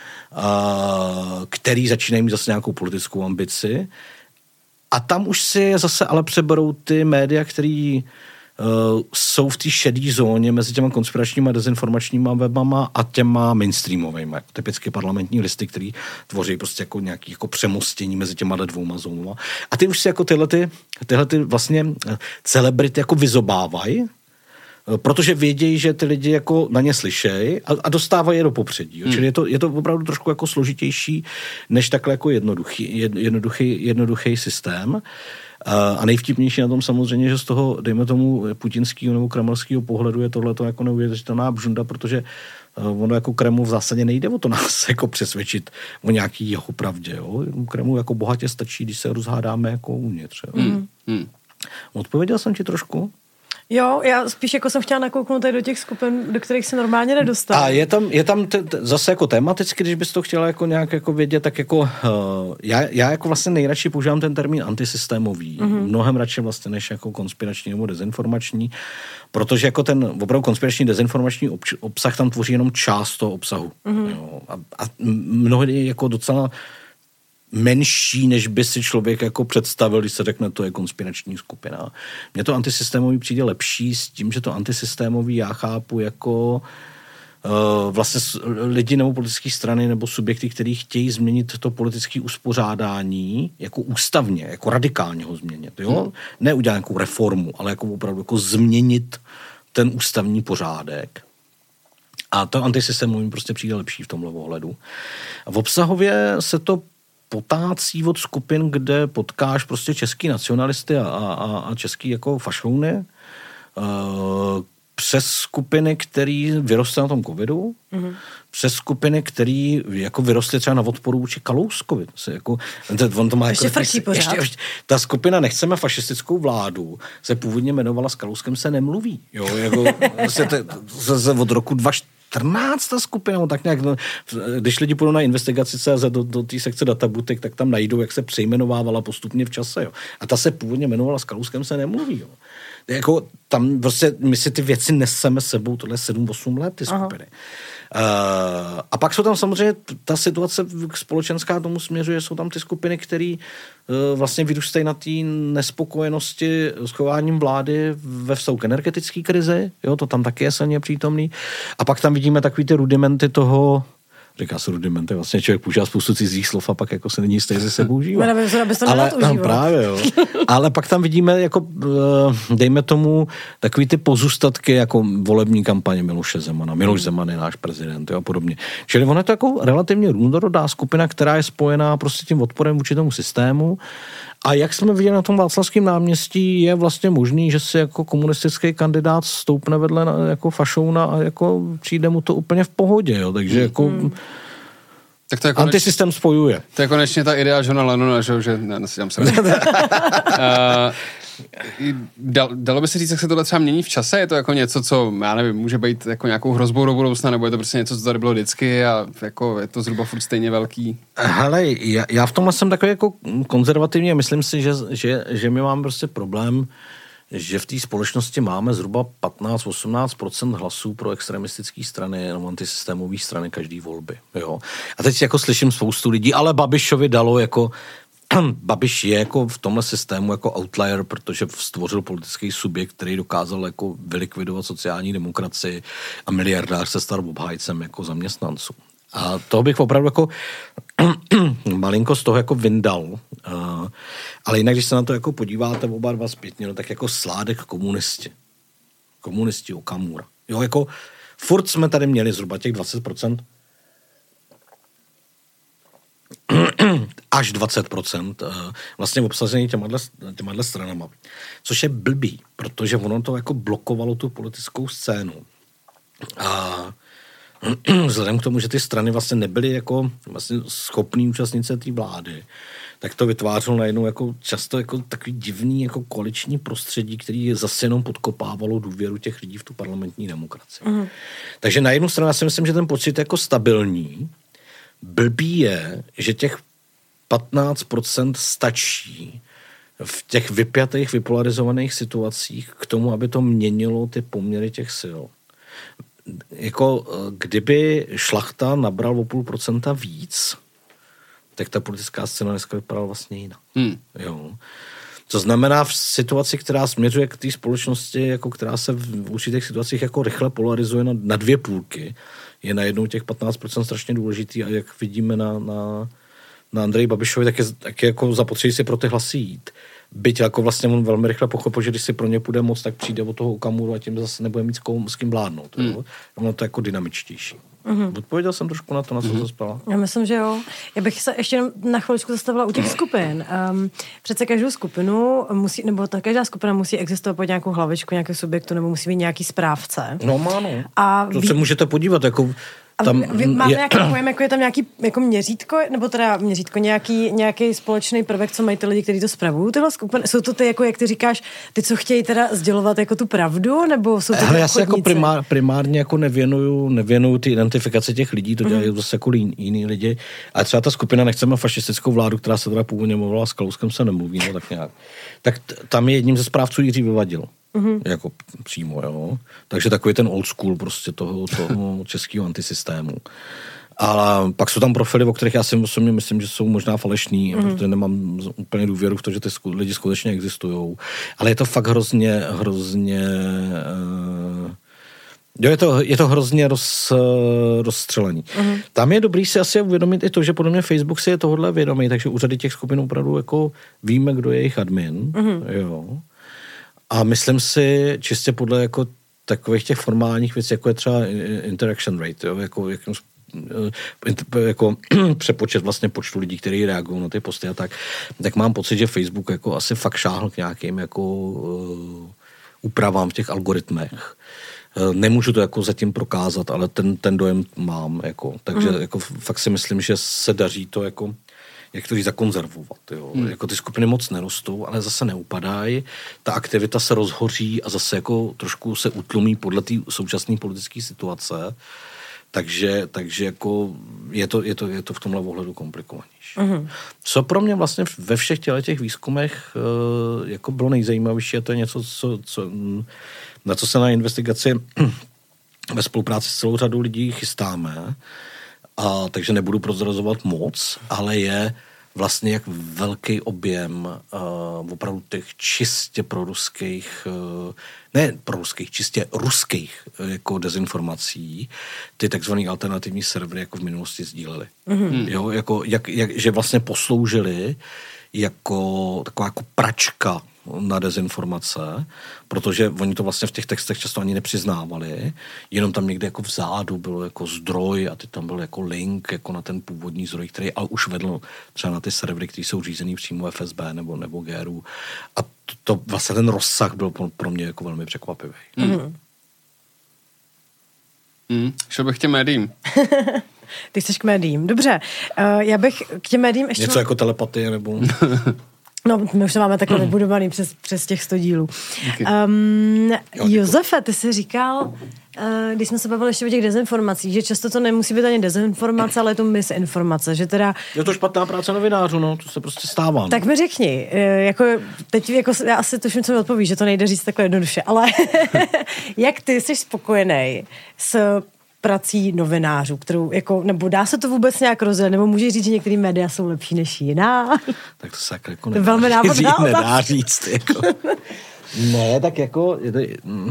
A, který začínají mít zase nějakou politickou ambici. A tam už si zase ale přeberou ty média, který Uh, jsou v té šedé zóně mezi těma konspiračníma dezinformačníma webama a těma mainstreamovými, jako typicky parlamentní listy, který tvoří prostě jako nějaký jako přemostění mezi těma dvouma zónama. A ty už si jako tyhle, ty, tyhle ty vlastně celebrity jako vyzobávají, protože vědějí, že ty lidi jako na ně slyšejí a, a dostávají je do popředí. Hmm. Čili je to, je to opravdu trošku jako složitější než takhle jako jednoduchý, jednoduchý, jednoduchý systém. A nejvtipnější na tom samozřejmě, že z toho, dejme tomu, putinského nebo kremelského pohledu je tohleto jako neuvěřitelná bžunda, protože ono jako Kremlu v zásadě nejde o to nás jako přesvědčit o nějaký jeho pravdě. Jo? Kremlu jako bohatě stačí, když se rozhádáme jako uvnitř. Hmm. Hmm. Odpověděl jsem ti trošku? Jo, já spíš jako jsem chtěla nakouknout tady do těch skupin, do kterých se normálně nedostala. A je tam, je tam t- t- zase jako tematicky, když bys to chtěla jako nějak jako vědět, tak jako uh, já, já jako vlastně nejradši používám ten termín antisystémový, mm-hmm. mnohem radši vlastně než jako konspirační nebo dezinformační, protože jako ten opravdu konspirační dezinformační obč- obsah tam tvoří jenom část toho obsahu. Mm-hmm. Jo, a, a mnohdy jako docela menší, než by si člověk jako představil, když se řekne, to je konspirační skupina. Mně to antisystémový přijde lepší s tím, že to antisystémový já chápu jako uh, vlastně lidi nebo politické strany nebo subjekty, kteří chtějí změnit to politické uspořádání jako ústavně, jako radikálně ho změnit. Jo? Hmm. Ne udělat nějakou reformu, ale jako opravdu jako změnit ten ústavní pořádek. A to antisystémový prostě přijde lepší v tomhle ohledu. A v obsahově se to potácí od skupin, kde potkáš prostě český nacionalisty a, a, a český jako fašouny, uh, přes skupiny, který vyrostly na tom covidu, mm-hmm. přes skupiny, který jako vyrostly třeba na odporu vůči Kalouskovi. Jako, on to má ještě jako, frčí pořád. Ještě, ještě, ta skupina Nechceme fašistickou vládu se původně jmenovala S Kalouskem se nemluví. Jo, jako, se te, se, se od roku dva tisíce čtrnáct ta skupina, tak nějak, no, když lidi půjdou na investigaci C Z do, do té sekce databutek, tak tam najdou, jak se přejmenovávala postupně v čase. Jo. A ta se původně jmenovala S Kalouskem se nemluví. Jo. Jako, tam prostě my si ty věci neseme sebou tohle sedm osm let, ty skupiny. Uh, a pak jsou tam samozřejmě, ta situace společenská tomu směřuje, jsou tam ty skupiny, které uh, vlastně vyrůstají na té nespokojenosti s chováním vlády ve vztahu k energetické krizi, jo, to tam taky je silně přítomný. A pak tam vidíme takový ty rudimenty toho Říká se rudimenty, vlastně člověk používá spoustu cizích slov a pak jako se není jistý, že se používá. Ale právě, jo. Ale pak tam vidíme, jako, dejme tomu, takový ty pozůstatky, jako volební kampaně Miloše Zemana. Miloš Zeman je náš prezident, jo, a podobně. Čili ona je to jako relativně různorodá skupina, která je spojená prostě tím odporem vůči tomu systému. A jak jsme viděli na tom Václavském náměstí, je vlastně možný, že si jako komunistický kandidát stoupne vedle na, jako fašouna a jako přijde mu to úplně v pohodě, jo. Takže jako hmm. tak to je antisystém spojuje. To je konečně ta idea Johna Lennona, že, že ne, nesidám se. uh, dal, dalo by se říct, jak se tohle třeba mění v čase? Je to jako něco, co, já nevím, může být jako nějakou hrozbou do budoucna, nebo je to prostě něco, co tady bylo vždycky a jako je to zhruba furt stejně velký? Hele, já, já v tomhle jsem takový jako konzervativní a myslím si, že, že, že my máme prostě problém, že v té společnosti máme zhruba patnáct až osmnáct procent hlasů pro extremistické strany nebo antisystémové strany každý volby. Jo? A teď jako slyším spoustu lidí, ale Babišovi dalo jako Babiš je jako v tomhle systému jako outlier, protože stvořil politický subjekt, který dokázal jako vylikvidovat sociální demokracii a miliardář se stal obhájcem jako zaměstnanců. A toho bych opravdu jako malinko z toho jako vyndal. Uh, ale jinak, když se na to jako podíváte oba dva zpětně, no, tak jako Sládek komunisti. Komunisti Okamura. Jo, jako furt jsme tady měli zhruba těch dvacet procent až dvacet procent vlastně obsazený těmahle, těmahle stranama. Což je blbý, protože ono to jako blokovalo tu politickou scénu. A vzhledem k tomu, že ty strany vlastně nebyly jako vlastně schopný účastnice té vlády, tak to vytvářelo najednou jako často jako takový divný jako koaliční prostředí, který zase jenom podkopávalo důvěru těch lidí v tu parlamentní demokracii. Mm. Takže na jednu stranu já si myslím, že ten pocit je jako stabilní. Blbý je, že těch patnáct procent stačí v těch vypjatých, vypolarizovaných situacích k tomu, aby to měnilo ty poměry těch sil. Jako kdyby Šlachta nabral o půl procenta víc, tak ta politická scéna dneska vypadala vlastně jinak. Hmm. Jo. To znamená v situaci, která směřuje k té společnosti, jako která se v určitých situacích jako rychle polarizuje na, na dvě půlky, je najednou těch patnáct procent strašně důležitý a jak vidíme na, na, na Andreji Babišovi, tak je, tak je jako zapotřebí si pro ty hlasy jít. Byť jako vlastně on velmi rychle pochopil, že když si pro ně půjde moc, tak přijde od toho Okamuru a tím zase nebude mít s kým vládnout. Mm. Ono to je jako dynamičtější. Mm-hmm. Odpověděl jsem trošku na to, na co mm-hmm. se spala. Já myslím, že jo. Já bych se ještě na chviličku zastavila u těch skupin. Um, přece každou skupinu musí, nebo ta každá skupina musí existovat pod nějakou hlavičku, nějakého subjektu, nebo musí být nějaký správce. No má, no. A to ví... se můžete podívat, jako tam vy máte je... nějaký pojem, jako je tam nějaký jako měřítko, nebo teda měřítko, nějaký, nějaký společný prvek, co mají ty lidi, kteří to spravují, tyhle skupiny? Jsou to ty, jako jak ty říkáš, ty, co chtějí teda sdělovat jako tu pravdu, nebo jsou to Hele, já se jako primár, primárně jako nevěnuju, nevěnuju ty identifikace těch lidí, to dělají mm. zase jako jiný lidi. A třeba ta skupina Nechceme fašistickou vládu, která se teda původně mluvila, s Kalouskem se nemluví, no tak nějak. Tak t- tam je jedním ze správců Jiří Vyvadil. Mm-hmm. Jako přímo, jo. Takže takový ten old school prostě toho, toho českého antisystému. Ale pak jsou tam profily, o kterých já si osobně myslím, že jsou možná falešný, mm-hmm. protože nemám úplně důvěru v to, že ty lidi skutečně existují. Ale je to fakt hrozně, hrozně... Uh, jo, je to, je to hrozně roz, rozstřelený. Mm-hmm. Tam je dobrý si asi uvědomit i to, že podle mě Facebook si je tohle vědomý, takže úřady těch skupin opravdu jako víme, kdo je jejich admin. Mm-hmm. Jo. A myslím si, čistě podle jako takových těch formálních věcí, jako je třeba interaction rate, jo, jako, jako, jako přepočet vlastně počtu lidí, kteří reagují na ty posty a tak, tak mám pocit, že Facebook jako asi fakt šáhl k nějakým jako uh, úpravám v těch algoritmech. Uh, nemůžu to jako zatím prokázat, ale ten, ten dojem mám, jako, takže mm. jako fakt si myslím, že se daří to jako jak to říct, zakonzervovat. Jo. Hmm. Jako ty skupiny moc nerostou, ale zase neupadají. Ta aktivita se rozhoří a zase jako trošku se utlumí podle té současné politické situace. Takže, takže jako je to, je to, je to v tomhle ohledu komplikovanější. Hmm. Co pro mě vlastně ve všech těch výzkumech jako bylo nejzajímavější, a to je něco, co, co, na co se na investigaci ve spolupráci s celou řadou lidí chystáme, a takže nebudu prozrazovat moc, ale je vlastně jak velký objem uh, opravdu těch čistě proruských, uh, ne proruských, čistě ruských uh, jako dezinformací, ty takzvaný alternativní servery jako v minulosti sdíleli. Mm-hmm. Jo, jako, jak, jak, že vlastně posloužili jako taková jako pračka na dezinformace, protože oni to vlastně v těch textech často ani nepřiznávali, jenom tam někde jako vzadu bylo jako zdroj a ty tam byl jako link jako na ten původní zdroj, který ale už vedl třeba na ty servery, které jsou řízený přímo F S B nebo, nebo G R U. A to, to vlastně ten rozsah byl pro mě jako velmi překvapivý. Mm. Mm. Šel bych k těm médiím. Ty chceš k médiím. Dobře, uh, já bych k těm médiím ještě... Něco mám... jako telepatie nebo... No, my už to máme takhle vybudovaný přes, přes těch sto dílů. Okay. Um, Josefe, ty jsi říkal, uh, když jsme se bavili ještě o těch dezinformacích, že často to nemusí být ani dezinformace, ale je to misinformace, že teda... Je to špatná práce novinářů, no, to se prostě stává. Tak mi řekni, uh, jako, teď jako, já asi tuším, co mi odpovíš, že to nejde říct takhle jednoduše, ale jak ty jsi spokojený s prací novinářů, kterou, jako, nebo dá se to vůbec nějak rozdělit, nebo můžeš říct, že některé média jsou lepší než jiná? Tak to se jako nedá, velmi říct, nedá říct. Jako. Ne, tak jako... Je to, mm.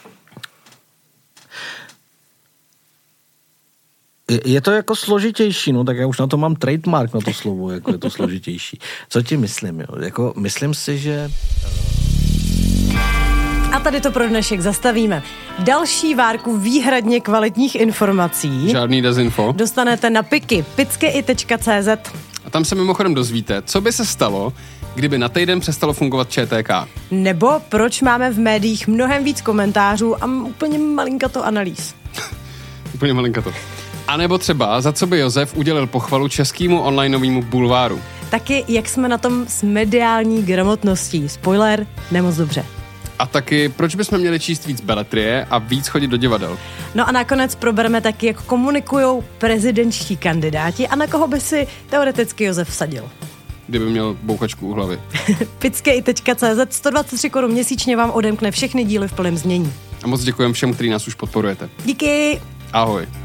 Je to jako složitější, no, tak já už na to mám trademark na to slovo, jako je to složitější. Co ti myslím, jo? Jako, myslím si, že... A tady to pro dnešek zastavíme. Další várku výhradně kvalitních informací. Žádný dezinfo. Dostanete na piky picky tečka cé zet. A tam se mimochodem dozvíte, co by se stalo, kdyby na týden přestalo fungovat Č T K. Nebo proč máme v médiích mnohem víc komentářů a úplně malinkato analýz. Úplně malinkato. A nebo třeba, za co by Josef udělil pochvalu českému onlineovému bulváru. Taky, jak jsme na tom s mediální gramotností. Spoiler, nemoc dobře. A taky, proč bychom měli číst víc beletrie a víc chodit do divadel? No a nakonec probereme taky, jak komunikujou prezidentští kandidáti a na koho by si teoreticky Josef vsadil. Kdyby měl bouchačku u hlavy. picky tečka cé zet, sto dvacet tři korun měsíčně vám odemkne všechny díly v plném znění. A moc děkujeme všem, kteří nás už podporujete. Díky! Ahoj.